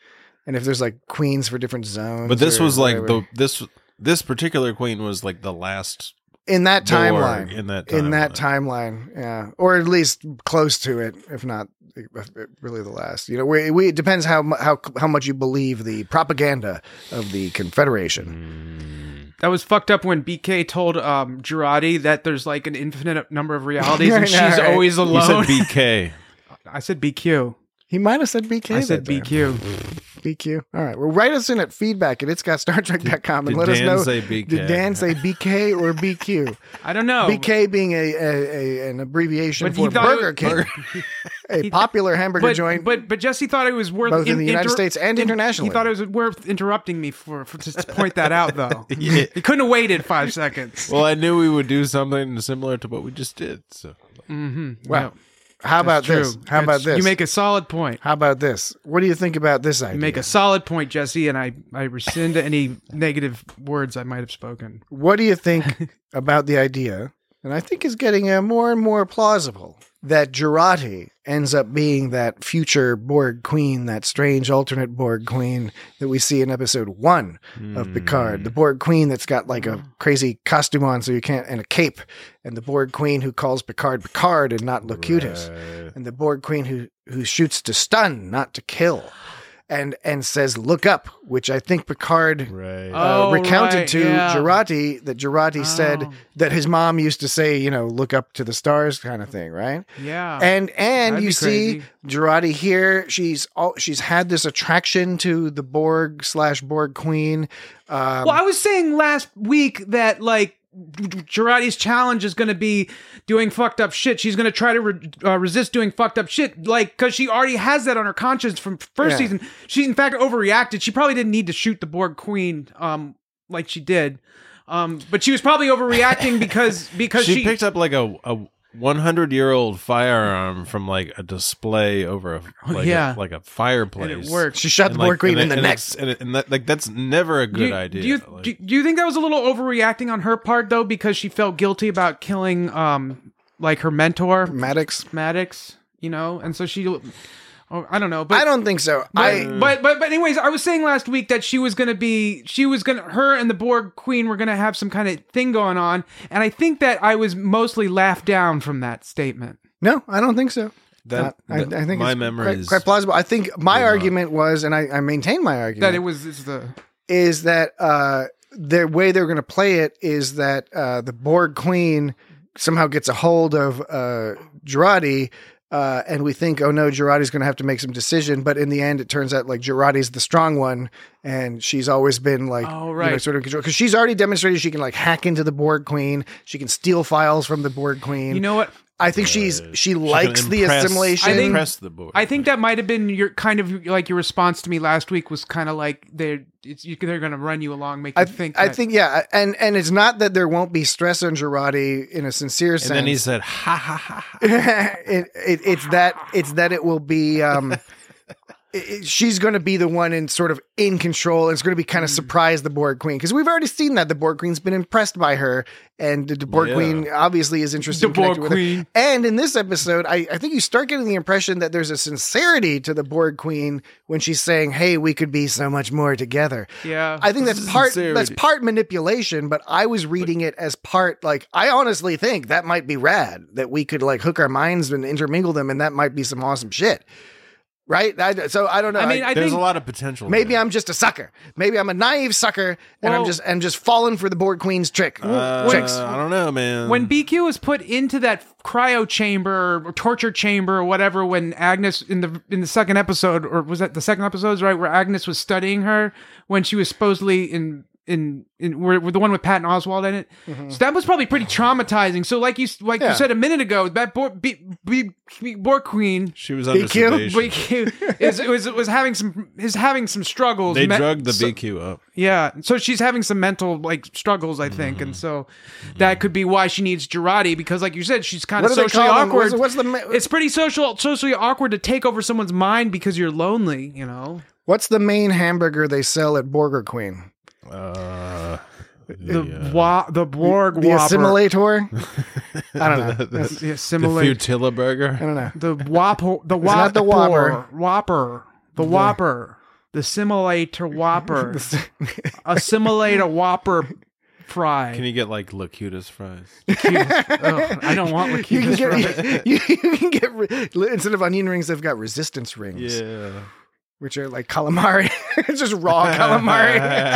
and if there's like queens for different zones. But this or was like whatever. the this this particular queen was like the last in that Borg timeline. in that in that timeline. timeline, yeah, or at least close to it, if not really the last. You know, we, we it depends how mu- how how much you believe the propaganda of the Confederation. That was fucked up when B K told um, Girardi that there's like an infinite number of realities I and know, she's right? always You alone. said B K. I said B Q. He might have said B K. I said that B time. Q. B Q. All right. Well, write us in at feedback at it's got star trek dot com and Did let Dan us know. say B K? Did Dan say B K or B Q? I don't know. B K being a, a, a an abbreviation But he for thought Burger it- King, a popular hamburger but, joint. but but Jesse thought it was worth Both in the United inter- States and in- internationally. He thought it was worth interrupting me for, for just to point that out, though. Yeah. He couldn't have waited five seconds. Well, I knew we would do something similar to what we just did. So Mm-hmm. Well, how about this? How about this? You make a solid point. How about this? What do you think about this idea? You make a solid point, Jesse, and I, I rescind any negative words I might have spoken. What do you think about the idea? And I think is getting uh, more and more plausible that Jurati ends up being that future Borg queen, that strange alternate Borg queen that we see in episode one of Picard. The Borg queen that's got like a crazy costume on so you can't, and a cape. And the Borg queen who calls Picard Picard and not Locutus. Right. And the Borg queen who, who shoots to stun, not to kill. And and says, look up, which I think Picard Right. uh, Oh, recounted right, to yeah. Jurati that Jurati said Oh. that his mom used to say, you know, look up to the stars kind of thing, right? Yeah. And and That'd you be see crazy. Jurati here, she's all, she's had this attraction to the Borg slash Borg queen. Um, well, I was saying last week that, like, Girardi's challenge is going to be doing fucked up shit. She's going to try to re- uh, resist doing fucked up shit, like, because she already has that on her conscience from first Yeah. season. She, in fact, overreacted. She probably didn't need to shoot the Borg Queen, um, like she did, um, but she was probably overreacting because because she, she, picked up like a a one hundred year old firearm from like a display over a like yeah. a, like a fireplace. and it worked. she shot the And, Borg like, queen and in it- the and neck. it's- And, it- and that, like that's never a good Do you, idea. Do you, Like, do, do you think that was a little overreacting on her part though, because she felt guilty about killing, um, like her mentor Maddox. Maddox, you know, and so she, oh, I don't know, but I don't think so. But, I but but but anyways, I was saying last week that she was gonna be she was gonna her and the Borg Queen were gonna have some kind of thing going on, and I think that I was mostly laughed down from that statement. no, I don't think so. That- Uh, I, that- I think my it's memory quite, is quite plausible. I think my not. argument was, and I, I maintain my argument That it was is the is that uh, the way they're going to play it is that uh, the Borg Queen somehow gets a hold of uh, Jurati, uh, and we think, oh no, Jurati's going to have to make some decision. But in the end, it turns out like Jurati's the strong one, and she's always been like, Oh, you know, right. sort of control, because she's already demonstrated she can like hack into the Borg Queen, she can steal files from the Borg Queen. you know what. I think she's she she can likes the impress- assimilation. I think- impress the board. I think that might have been your kind of like your response to me last week was kind of like they're it's you, they're going to run you along, make you I think. I that- think yeah, and and it's not that there won't be stress on Jurati in a sincere and sense. then he said, "Ha ha ha." ha. it, it, it's that it's that it will be um, it- it- she's going to be the one in sort of in control. And it's going to be kind of Mm. surprise the Borg Queen because we've already seen that the Borg Queen's been impressed by her, and the Borg Yeah. Queen obviously is interested. The in connecting Borg with her. Queen. And in this episode, I, I think you start getting the impression that there's a sincerity to the Borg Queen when she's saying, "Hey, we could be so much more together." yeah. I think that's part Sincerity. that's part manipulation, but I was reading it as part like I honestly think that might be rad that we could like hook our minds and intermingle them, and that might be some awesome shit, right? I, so I don't know. I mean, I There's think a lot of potential. maybe there. I'm just a sucker. Maybe I'm a naive sucker, and I'm Well- just I'm just falling for the Borg Queen's trick Uh, tricks. I don't know, man. when B Q was put into that cryo chamber or torture chamber or whatever, when Agnes in the in the second episode, or was that the second episode, right, where Agnes was studying her when she was supposedly in in in where, where the one with Patton Oswalt in it. So that was probably pretty traumatizing. So like you like Yeah. you said a minute ago, that Borg, B, B, B, Borg Queen. she was under B Q? sedation. B Q is was was having some is having some struggles. They Me- drugged the so- B Q up. Yeah, so she's having some mental like struggles, I think, and so that could be why she needs Jurati, because, like you said, she's kind What of do they socially call them? awkward. What's, what's the ma- It's pretty social, socially awkward to take over someone's mind because you're lonely, you know. what's the main hamburger they sell at Burger Queen? Uh, The the, uh, wa- the Borg The Whopper, assimilator? I don't know. the, the, the the assimilate, Futilla I burger. don't know. the Whopper, the not the Whopper, Whopper. Whopper, the Whopper. The simulator Whopper. Assimilate a Whopper fry. Can you get like Locutus fries? Oh, I don't want Locutus you can fries. get, you, you can get re- instead of onion rings, they've got resistance rings. Yeah. Which are like calamari. It's just raw calamari.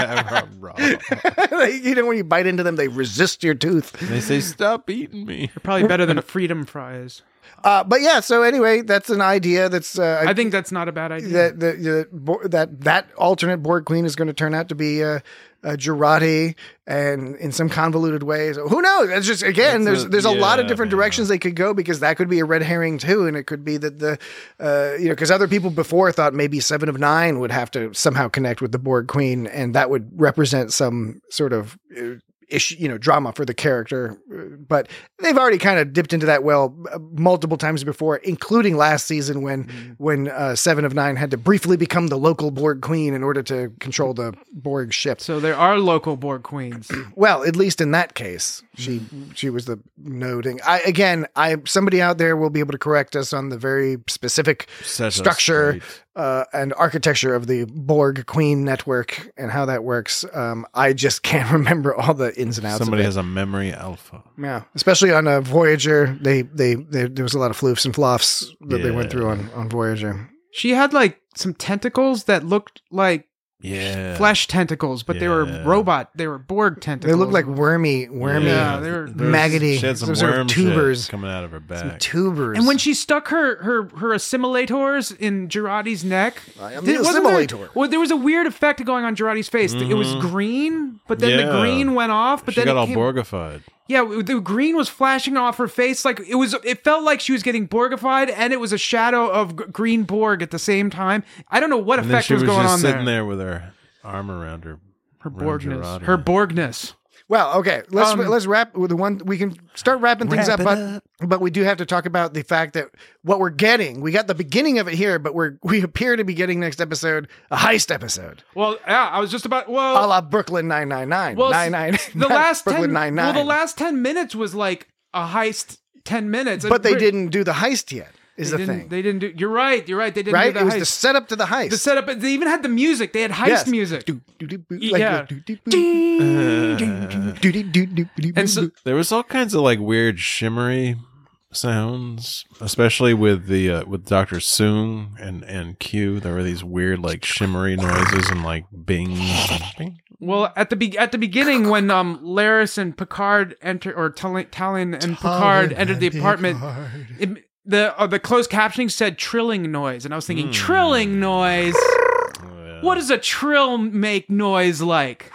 Raw. Like, you know, when you bite into them, they resist your tooth. They say, "Stop eating me." They're probably better than freedom fries. Uh, but yeah, so anyway, that's an idea. That's uh, I think that's not a bad idea. that that that that, that alternate Borg Queen is going to turn out to be uh, uh, Jurati, and in some convoluted ways, who knows? It's just again, That's there's a- there's a lot of yeah, different man. directions they could go, because that could be a red herring too, and it could be that the uh, you know, because other people before thought maybe Seven of Nine would have to somehow connect with the Borg Queen, and that would represent some sort of uh, issue, you know, drama for the character. But they've already kind of dipped into that well uh, multiple times before, including last season when Mm-hmm. when uh, Seven of Nine had to briefly become the local Borg Queen in order to control the Borg ship. So there are local Borg queens. Well, at least in that case, she she was the noting. I again, I somebody out there will be able to correct us on the very specific Set us structure straight. uh, and architecture of the Borg Queen network and how that works. Um, I just can't remember all the ins and outs. Somebody of it. has a memory alpha. Yeah, especially on a Voyager, they, they they there was a lot of floofs and floffs that they went Yeah. through on on Voyager. She had like some tentacles that looked like Yeah. flesh tentacles, but they were Yeah. robot. They were Borg tentacles. They looked like wormy, wormy, Yeah, they were- There was- maggoty, She had some some sort of worm tubers. shit coming out of her some back. tubers. And when she stuck her her her assimilators in Jurati's neck, I am did- the wasn't there- assimilator. well, there was a weird effect going on Jurati's face. It was green, but then the Mm-hmm. Yeah. green went off. But she then got it all came, Borgified. Yeah, the green was flashing off her face. Like it was, it felt like she was getting Borgified, and it was a shadow of g- green Borg at the same time. I don't know what And then effect she was, was going just on sitting there. there with her arm around her. Her around Borgness, Jurati. her Borgness. Well, okay, let's Um, let's wrap with the one. We can start wrapping things Wrap up, it but up. but we do have to talk about the fact that what we're getting. We got the beginning of it here, but we're we appear to be getting next episode a heist episode, Well, yeah, I was just about. Well, a la Brooklyn Nine Nine Nine. well, Nine Nine. the last Brooklyn ten, Nine Nine. Well, the last ten minutes was like a heist. Ten minutes, but they Brit- didn't do the heist yet. Is They the didn't, thing, they didn't do. You're right. You're right. They didn't right? do It the was heist. the setup to the heist. The setup. They even had the music. They had heist Yes. music. Do, do, do, do, Yeah. like, do, do, do, do, do, do, do, do, do, And so, There was all kinds of like weird shimmery sounds, especially with the uh, with Doctor Soong and and Q. There were these weird like shimmery noises and like bings. Bing. well, at the be- at the beginning when um Laris and Picard enter, or Tal- Talon and Picard entered the apartment, it, the uh, the closed captioning said trilling noise, and I was thinking trilling noise. Oh, yeah. What does a trill make noise like?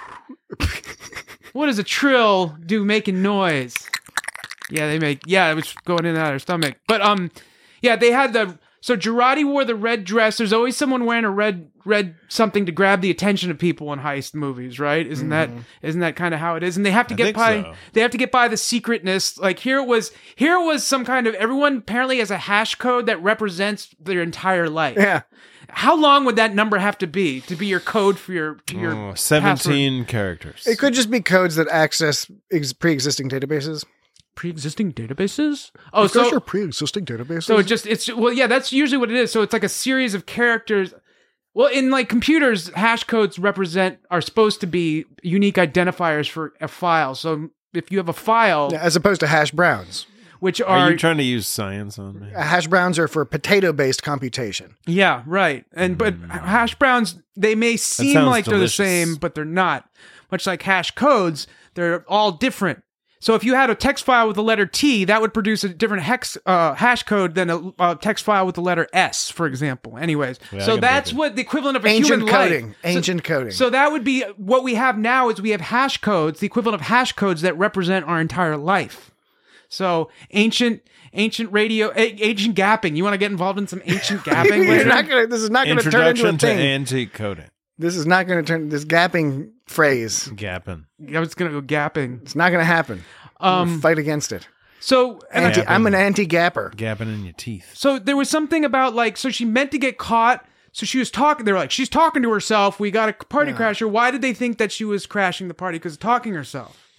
What does a trill do making noise? Yeah, they make. Yeah, it was going in and out of her stomach. But um, yeah, they had the. So Jurati wore the red dress. There's always someone wearing a red red something to grab the attention of people in heist movies, right? Isn't that isn't that kind of how it is? And they have to I get think by. so. They have to get by the secretness. Like here it was. Here it was some kind of. Everyone apparently has a hash code that represents their entire life. Yeah. How long would that number have to be to be your code for your your Oh, password? seventeen characters. It could just be codes that access ex- pre-existing databases. Pre-existing databases? Oh, Because so your pre-existing databases. so it just it's well, yeah, that's usually what it is. So it's like a series of characters. Well, in like computers, hash codes represent are supposed to be unique identifiers for a file. So if you have a file, as opposed to hash browns. which Are are, you trying to use science on me? Uh, hash browns are for potato-based computation. yeah, right, and but hash browns they may seem sounds like they're delicious. the same, but they're not. Much like hash codes, they're all different. So if you had a text file with the letter T, that would produce a different hex uh, hash code than a, a text file with the letter S, for example. Anyways, Yeah, I so can that's dig it. what the equivalent of a Ancient human coding. life. Ancient so, coding. So that would be what we have now is we have hash codes, the equivalent of hash codes that represent our entire life. So ancient, ancient radio, a- ancient gapping. You want to get involved in some ancient gapping? You're later? not gonna, this is not going to turn into a Introduction to thing. antique coding. This is not going to turn this gapping phrase. Gapping. I was gonna go gapping. It's not going to happen. Um, We'll fight against it. So and I- Anti, I'm an anti-gapper. Gapping in your teeth. So there was something about like, so she meant to get caught. So she was talking. They were like, she's talking to herself. We got a party crasher. Why did they think that she was crashing the party? Because of talking herself,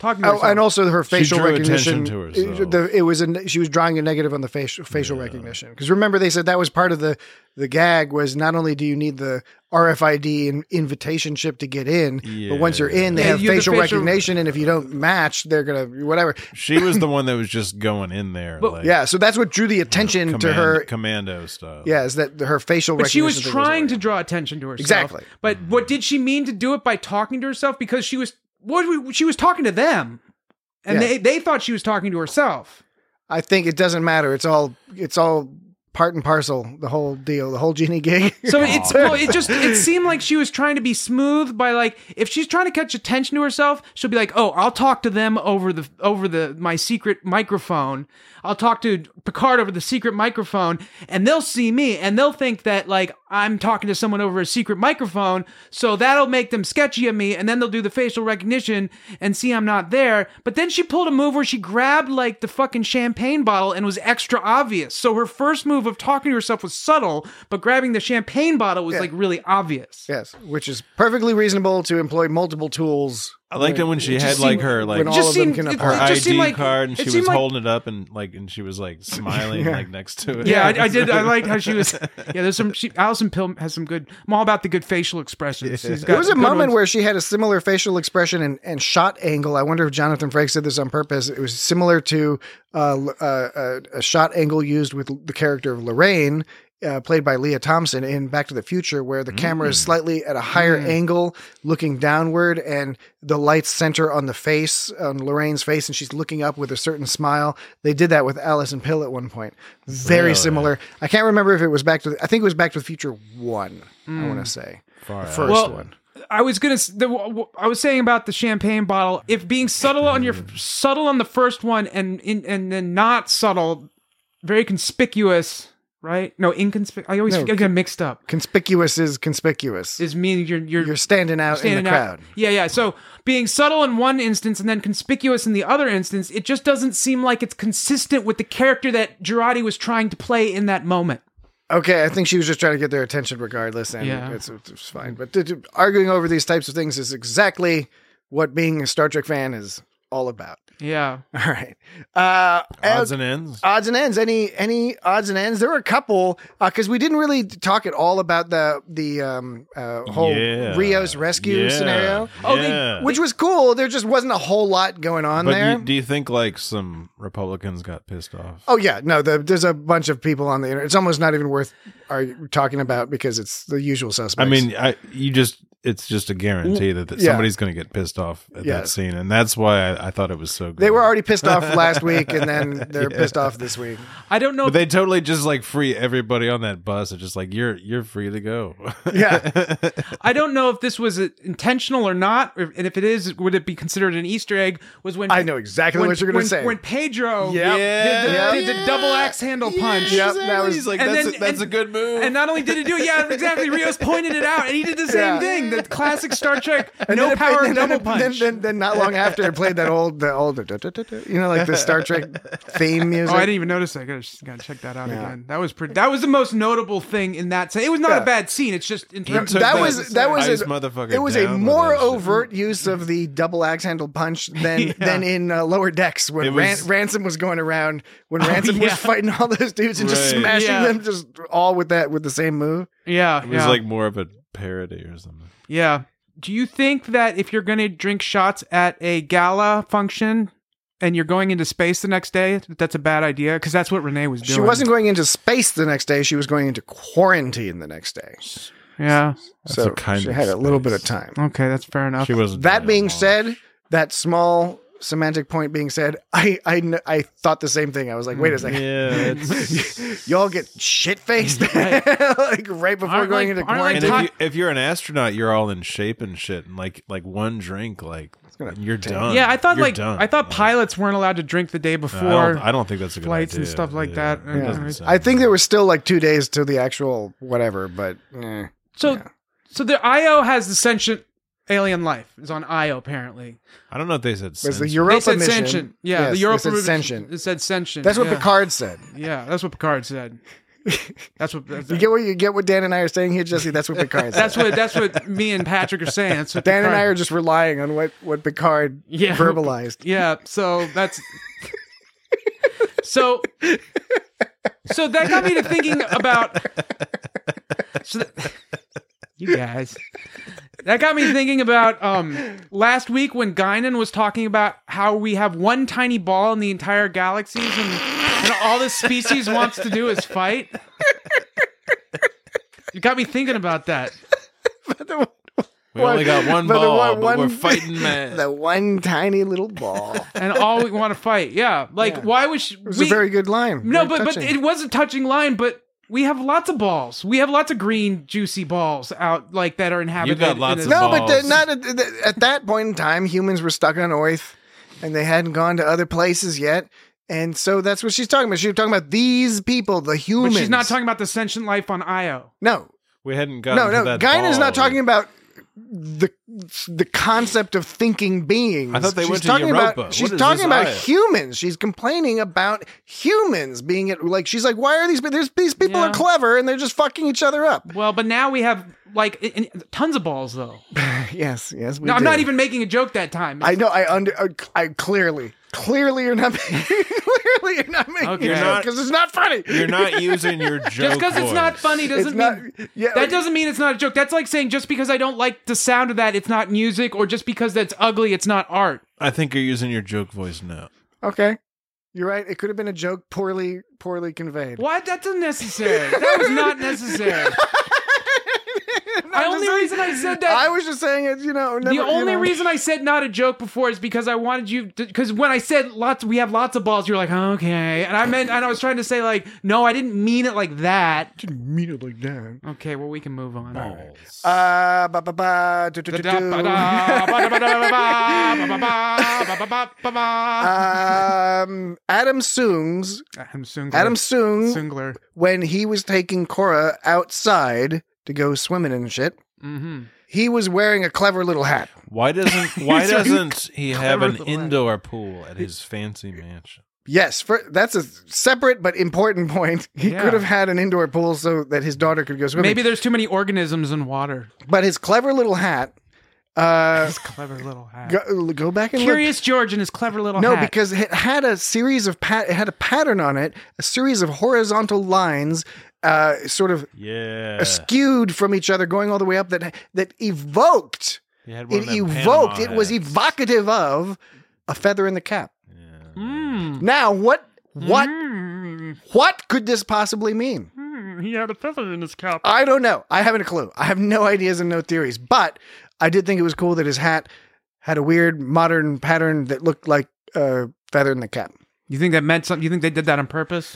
talking to Oh, herself. and also her facial drew recognition. attention to herself. It, the, it was a, she was drawing a negative on the facial facial recognition. Because remember, they said that was part of the the gag was not only do you need the R F I D and invitation chip to get in, but once you're in, they Yeah, have you have the facial, facial- recognition, and if you don't match, they're gonna whatever. She was the one that was just going in there. But- like, Yeah, so that's what drew the attention command- to her. commando style. Yeah, is that her facial But she recognition? was thing trying to working. draw attention to herself. Exactly. But what did she mean to do it by talking to herself? Because she was what we- she was talking to them, and Yeah. they they thought she was talking to herself. I think it doesn't matter. It's all it's all part and parcel. The whole deal, the whole genie gig. So it's well, it just it seemed like she was trying to be smooth by like if she's trying to catch attention to herself, she'll be like, "Oh, I'll talk to them over the over the my secret microphone. I'll talk to Picard over the secret microphone, and they'll see me, and they'll think that like I'm talking to someone over a secret microphone. So that'll make them sketchy of me, and then they'll do the facial recognition and see I'm not there. But then she pulled a move where she grabbed like the fucking champagne bottle and was extra obvious. So her first move of talking to herself was subtle, but grabbing the champagne bottle was Yeah. like really obvious. Yes, which is perfectly reasonable to employ multiple tools. I liked it when she It had just like seemed- her like when all just of them seemed- can it- apart. her it just I D seemed like- card, and it she was seemed like- holding it up and like and she was like smiling Yeah. like next to it. Yeah, I, I did. I liked how she was. Yeah, there's some. She, Alison Pill has some good. I'm all about the good facial expressions. She's got There was a good moment ones. where she had a similar facial expression and, and shot angle. I wonder if Jonathan Frakes did this on purpose. It was similar to uh, uh, a, a shot angle used with the character of Lorraine, uh, played by Leah Thompson in Back to the Future, where the camera is slightly at a higher angle, looking downward, and the lights center on the face, on Lorraine's face, and she's looking up with a certain smile. They did that with Alison Pill at one point. Very Really? similar. I can't remember if it was Back to. The, I think it was Back to the Future one. I want to say Far the out. first Well, one. I was gonna. s- The, w- I was saying about the champagne bottle. If being subtle on your subtle on the first one and in, and then not subtle, very conspicuous, right? No, inconspicuous. I always No, get mixed up. Conspicuous is conspicuous. Is meaning you're you're You're standing out standing in the out. crowd. Yeah, yeah. So being subtle in one instance and then conspicuous in the other instance, it just doesn't seem like it's consistent with the character that Girardi was trying to play in that moment. Okay, I think she was just trying to get their attention regardless, and Yeah. it's, it's fine. But to, to- arguing over these types of things is exactly what being a Star Trek fan is all about. Yeah. All right. Uh, Odds uh, and ends. odds and ends. Any any odds and ends? There were a couple because we didn't really talk at all about the the um, uh, whole Yeah. Rios rescue Yeah. scenario, Oh, they- Yeah. which was cool. There just wasn't a whole lot going on But there. you, do you think like some Republicans got pissed off? Oh yeah, no. The, there's a bunch of people on the internet. It's almost not even worth are talking about because it's the usual suspects. I mean, I you just it's just a guarantee that, that Yeah. somebody's going to get pissed off at Yeah. that scene, and that's why I, I thought it was so good. they were already pissed off last week, and then they're pissed off this week. I don't know. But they totally just like free everybody on that bus. It's just like you're you're free to go. Yeah, I don't know if this was uh, intentional or not, or- and if it is, would it be considered an Easter egg? Was when I know exactly when, what you're going when- to say. When Pedro Yep. did, the, Yeah. did the double axe handle punch. Yep, that was- He's like And that's then- a, that's and- a good move. And not only did he do it, yeah, exactly. Rios pointed it out, and he did the same Yeah. thing. The classic Star Trek And no then- power and then, double then, punch. Then, then, then not long after, it played that old, the old, you know, like the Star Trek theme music. Oh, I didn't even notice that. I gotta, gotta check that out Yeah. again. That was pretty. That was the most notable thing in that scene. It was not Yeah. a bad scene. It's just in terms took of that that was that was ice a, motherfucker it was a down with more that shit. overt use of the double axe handle punch than Yeah. than in uh, Lower Decks when It Ran- was- Ransom was going around when Ransom was yeah. fighting all those dudes and just Right. smashing Yeah. them just all with that with the same move. yeah, It was yeah. like more of a parody or something. Yeah. Do you think that if you're going to drink shots at a gala function and you're going into space the next day, that that's a bad idea? Because that's what Renee was doing. She wasn't going into space the next day; she was going into quarantine the next day. Yeah. That's so a kind she of had a little bit of space. time. Okay, that's fair enough. She wasn't. That doing being long. said, that small semantic point being said, I I, kn- I thought the same thing. I was like, wait a second. yeah, it's, Y'all get shit faced like right before Aren't going like- into aren't like and quarantine. if, you, if you're an astronaut, you're all in shape and shit, and like like one drink, like gonna you're take- done. Yeah, I thought You're like done. I thought Like, pilots weren't allowed to drink the day I before don't, I don't think that's a good flights and idea. stuff like Yeah, that. it Yeah. doesn't sound I think there good. was still like two days to the actual whatever, but eh. So Yeah. so the I O has the sentient alien life. Is on I O apparently. I don't know if they said. It was the sentient. Europa They said mission. sentient. Yeah, Yes, the they Europa said mission- sentient. It said sentient. That's what yeah. Picard said. Yeah, that's what Picard said. That's what. That's, You get what you get what Dan and I are saying here, Jesse. That's what Picard said. that's what. That's what me and Patrick are saying. That's what Dan Picard, and I are just relying on what what Picard Yeah. verbalized. Yeah. So that's. So. So that got me to thinking about. So that, you guys. That got me thinking about um, last week when Guinan was talking about how we have one tiny ball in the entire galaxies and, and all this species wants to do is fight. You got me thinking about that. We only got one But the ball, one- but one- we're fighting mad. The one tiny little ball. And all we want to fight. Yeah. Like, Yeah. why was she, It was we, a very good line. No, Very but, but touching. it was a touching line, but we have lots of balls. We have lots of green, juicy balls out, like, that are inhabited. got lots in of this- No, but the, balls. not at, at that point in time. Humans were stuck on Earth, and they hadn't gone to other places yet. And so that's what she's talking about. She's talking about these people, the humans. But she's not talking about the sentient life on Io. No, We hadn't gotten no, to no. that Guinan's ball. not talking about the the concept of thinking beings. I thought they she's went to talking Europa. about What she's is talking this about Io? humans. She's complaining about humans being it. Like she's like, why are these? There's, these people Yeah. are clever and they're just fucking each other up. Well, but now we have, like, in, in- tons of balls, though. yes, yes. We No, I'm do. not even making a joke that time. I know. I under. uh, I clearly, clearly, you're not. clearly, you're not making Okay. it You're not- because it's not funny. You're not using your joke Just because it's not voice. funny doesn't It's not- mean yeah, that like- doesn't mean it's not a joke. That's like saying just because I don't like the sound of that, it's not music, or just because that's ugly, it's not art. I think you're using your joke voice now. Okay, you're right. It could have been a joke, poorly, poorly conveyed. What? That's unnecessary. That was not necessary. The I'm only just saying- reason I said that. I was just saying it. You know, never, the you only know. reason I said not a joke before is because I wanted you because when I said lots, we have lots of balls. You're like, okay, and I meant, and I was trying to say like, no, I didn't mean it like that. didn't mean it like that. Okay, well we can move on. Uh, ba ba ba. do, do, do, do. Um, Adam Soongs, Adam Sungler. Adam Soong, Sungler. when he was taking Cora outside to go swimming and shit, Mm-hmm. he was wearing a clever little hat. Why doesn't Why He's very doesn't he have clever an little lad. indoor pool at his fancy mansion? Yes, for, that's a separate but important point. He Yeah. could have had an indoor pool so that his daughter could go swimming. Maybe there's too many organisms in water. But his clever little hat. Uh, His clever little hat. go, go back and look. Curious George and his clever little No, hat. because it had a series of pat. It had a pattern on it, a series of horizontal lines, uh, sort of Yeah. skewed from each other, going all the way up. That that evoked. He had one It of them evoked. Panama It was hats. evocative of a feather in the cap. Mm. Now, what what Mm. what could this possibly mean? Mm, he had a feather in his cap. I don't know. I haven't a clue. I have no ideas and no theories. But I did think it was cool that his hat had a weird modern pattern that looked like a feather in the cap. You think that meant something? You think they did that on purpose?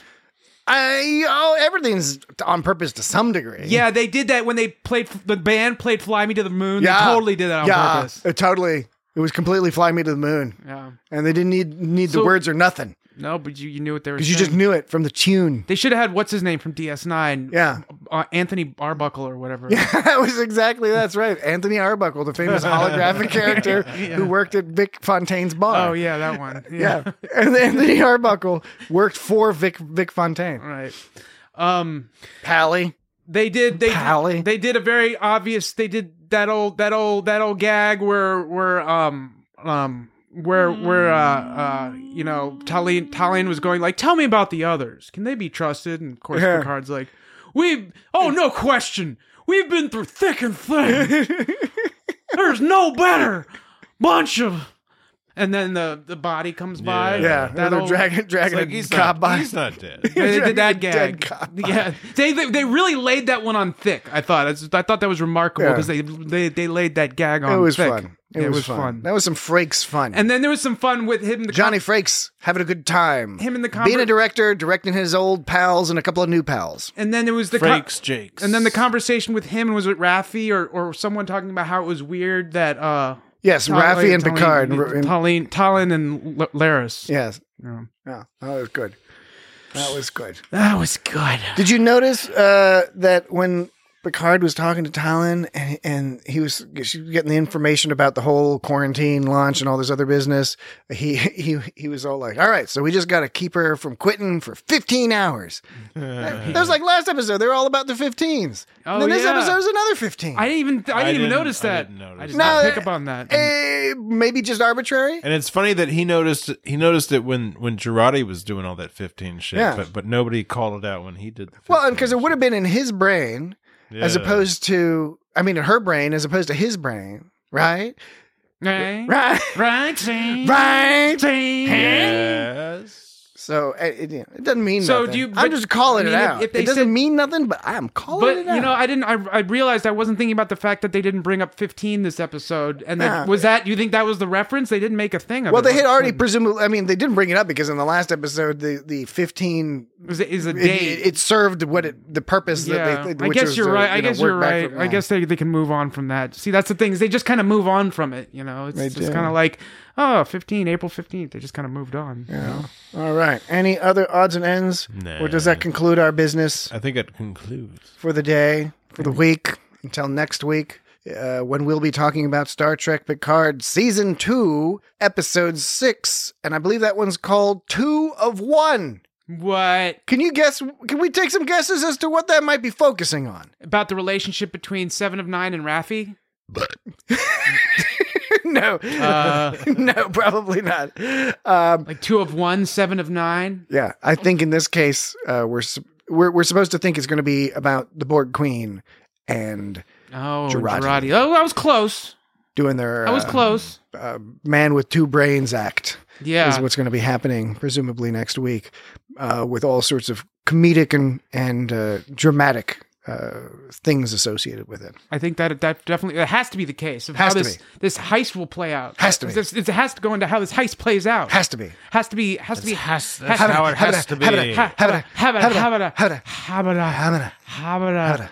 I oh, everything's on purpose to some degree. Yeah, they did that when they played. The band played "Fly Me to the Moon." Yeah. They totally did that on yeah, purpose. uh, totally. It was completely "Fly Me to the Moon," Yeah. and they didn't need need the So- words or nothing No, but you, you knew what they were because saying. you just knew it from the tune. They should have had what's his name from D S nine. Yeah, Uh, Anthony Arbuckle or whatever. yeah, that was exactly that's right. Anthony Arbuckle, the famous holographic character who worked at Vic Fontaine's bar. Oh yeah, that one. yeah. And Anthony Arbuckle worked for Vic Vic Fontaine. Right. Um. Pally. They did. They Pally. they did a very obvious. They did that old that old that old gag where where um um where where uh uh you know Tallinn Tallinn was going like, tell me about the others. Can they be trusted? And of course Yeah. Picard's like, we've oh no question. We've been through thick and thin. There's no better bunch of. And then the, the body comes by. Yeah, That they're old- dragging dragging Like a he's cop not, by. he's not dead. They did that Dead gag. cop by. Yeah, they, they they really laid that one on thick. I thought That's- I thought that was remarkable Yeah. because they, they they laid that gag on. It was thick. fun. It, Yeah, was, fun. fun. That was some Frakes fun. And then there was some fun with him. The Johnny Frakes having a good time. Him and the being a conver- director, directing his old pals and a couple of new pals. And then there was the con- Frakes Jakes. and then the conversation with him was with Raffi or or someone talking about how it was weird that uh Yes, Tal- Raffi and Tallinn- Picard. and- Tallinn Tallinn and L- Laris. Yes. Yeah. Yeah, that was good. That was good. That was good. Did you notice uh, that when Picard was talking to Talon, and and he was she was getting the information about the whole quarantine launch and all this other business. He he he was all like, "All right, so we just got to keep her from quitting for fifteen hours." That was like last episode; they were all about the fifteens. Oh, and then this yeah. episode is another fifteen. I didn't even I didn't, I even didn't- notice I that. didn't notice I did that. not No, pick up on that. Eh, maybe just arbitrary. And it's funny that he noticed he noticed it when when Girardi was doing all that fifteen shit, Yeah. but but nobody called it out when he did. The Well, and fifteen because it would have been in his brain as Yeah. opposed to, I mean, in her brain as opposed to his brain, right? Right. Right. Right. Right. Right. Yes. So uh, it, it it doesn't mean So nothing. do you- I'm but, just calling I mean, it if- out. if they it doesn't said- mean nothing, but I'm calling But it out. you know, I didn't. I, I realized I wasn't thinking about the fact that they didn't bring up fifteen this episode, and that Yeah. was that. You think that was the reference? They didn't make a thing of well, it. they had already It presumably. I mean, they didn't bring it up because in the last episode, the the fifteen was is a it, date. it, it served what it the purpose yeah, that they. I which guess was, you're uh, right. I you know, guess work you're back right. from- I yeah. guess they they can move on from that. See, that's the thing is they just kind of move on from it. You know, it's They just do. kind of like oh, fifteen April fifteenth. They just kind of moved on. You know? All right. Any other odds and ends, Nah. or does that conclude our business I think it concludes. for the day, for the week, until next week, uh, when we'll be talking about Star Trek Picard Season two, Episode six, and I believe that one's called Two of One. What Can you guess? Can we take some guesses as to what that might be focusing on? about the relationship between Seven of Nine and Raffi? no, Uh, no, probably not. Um, like two of one, seven of nine. yeah, I think in this case, uh, we're, su- we're we're supposed to think it's going to be about the Borg Queen and Oh, Girardi. Girardi. Oh, I was close. doing their I was uh, close. uh, man with two brains act. Yeah. Is what's going to be happening presumably next week, uh, with all sorts of comedic and and uh, dramatic uh, things associated with it. I think that that definitely that has to be the case of Has how to this be. this heist will play out. Has to be. This, it has to go into how this heist plays out. Has to be. Has to be. Has to be. Has, has- that's how it has to be. Habada, Ha- habada, habada, habada, habada, habada, habada, habada, habada.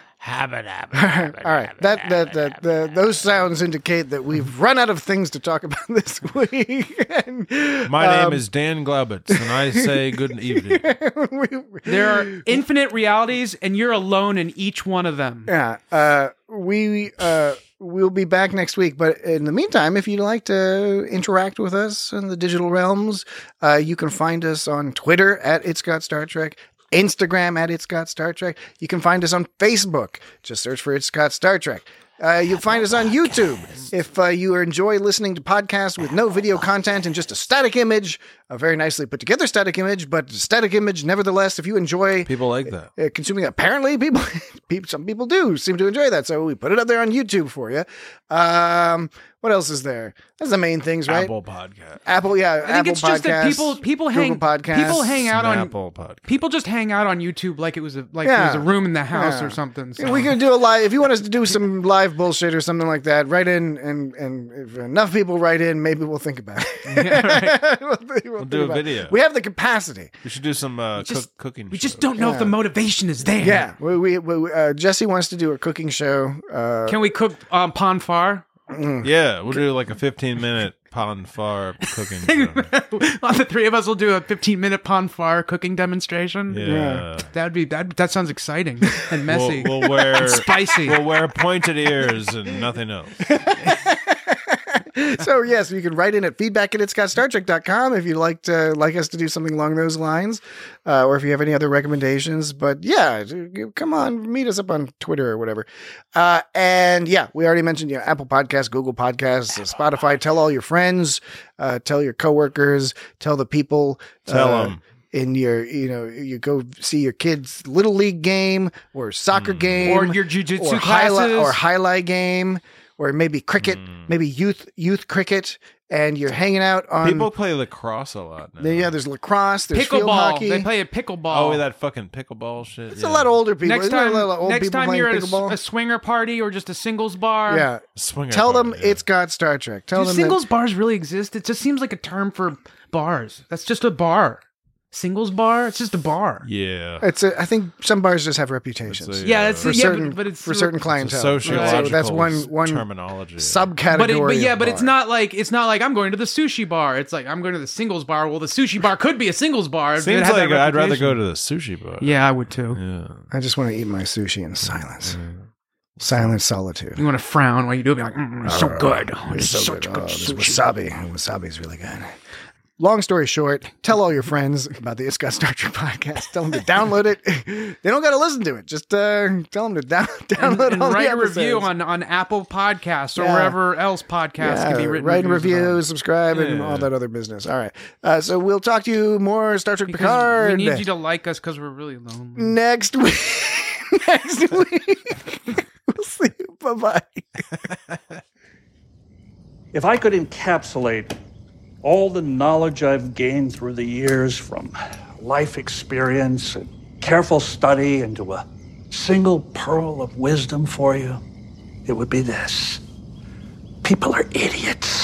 All right, that that that the, those sounds indicate that we've run out of things to talk about this week. And, My um, name is Dan Glaubitz, and I say good evening. we- There are infinite realities, and you're alone in each one of them. Yeah, uh, we uh, we'll be back next week. But in the meantime, if you'd like to interact with us in the digital realms, uh, you can find us on Twitter at It's Got Star Trek, Instagram at It's Got Star Trek. You can find us on Facebook. Just search for It's Got Star Trek. Uh, you'll find us on YouTube. If uh, you enjoy listening to podcasts with no video content and just a static image, a very nicely put together static image, but static image nevertheless, if you enjoy People like that. uh, consuming, apparently people, people, some people do seem to enjoy that. So we put it up there on YouTube for you. Um, what else is there? That's the main things, right? Apple Podcast. Apple, yeah. I think Apple it's just that Podcasts, people people Google hang Podcasts, people hang out on Apple Podcast. people just hang out on YouTube like it was a like Yeah. it was a room in the house Yeah. or something. So. We could do a live. If you want us to do some live bullshit or something like that, write in, and and if enough people write in, maybe we'll think about it. Yeah, we'll, think- we'll do think a about it. video. We have the capacity. We should do some uh, just- cook, cooking. we just shows. don't know if the Yeah. motivation is there. Yeah, we, we, we uh, Jesse wants to do a cooking show. Uh, Can we cook um, pon far? Yeah, we'll do like a fifteen minute pon far cooking show. The three of us will do a fifteen minute pon far cooking demonstration. Yeah. That would be that. That sounds exciting and messy. We'll, we'll wear And spicy. We'll wear pointed ears and nothing else. so yes, you can write in at feedback at it's got star trek dot com if you'd like to like us to do something along those lines, uh, or if you have any other recommendations. But yeah, come on, meet us up on Twitter or whatever. Uh, and yeah, we already mentioned, you know, Apple Podcasts, Google Podcasts, uh, Spotify. Tell all your friends, uh, tell your coworkers, tell the people. Tell uh, 'em. In your, you know, you go see your kid's little league game or soccer game Or your jujitsu or highlight classes. or highlight game, or maybe cricket, Mm. maybe youth youth cricket, and you're hanging out on. People play lacrosse a lot now. There- yeah, there's lacrosse, there's field Pickleball. hockey. They play a pickleball. Oh, that fucking pickleball shit. It's yeah. a lot of older people. Next Isn't there time, a lot of old next people time playing you're at a, pickleball. a swinger party or just a singles bar. yeah, Swinger tell them party, yeah. it's got Star Trek. Tell Do them singles that, bars really exist? It just seems like a term for bars. That's just a bar. Singles bar? It's just a bar. Yeah. it's. A, I think some bars just have reputations It's a- Yeah, it's for yeah, certain but, but it's for certain It's a clientele. sociological So that's one one terminology. subcategory. But, it, but yeah, of but it's bar. not like it's not like I'm going to the sushi bar. It's like I'm going to the singles bar. Well, the sushi bar could be a singles bar. if it Seems had that like I'd rather reputation. go to the sushi bar. Yeah, I would too. Yeah. I just want to eat my sushi in silence. Silent solitude. You want to frown while you do it. Be like, mm, it's so good. Oh, It's so such good. good Oh, this sushi. wasabi. Wasabi is really good. Long story short, tell all your friends about the It's Got Star Trek podcast. Tell them to download it. They don't got to listen to it. Just uh, tell them to down- download And all write the a episodes. review on, on Apple Podcasts or Yeah. wherever else podcasts Yeah, can be written. write reviews reviews, about. subscribe, and Yeah. all that other business. All right. Uh, so we'll talk to you more Star Trek Because Picard we need you to like us because we're really lonely. next week. next week. We'll see you. Bye-bye. If I could encapsulate all the knowledge I've gained through the years from life experience and careful study into a single pearl of wisdom for you, it would be this. People are idiots.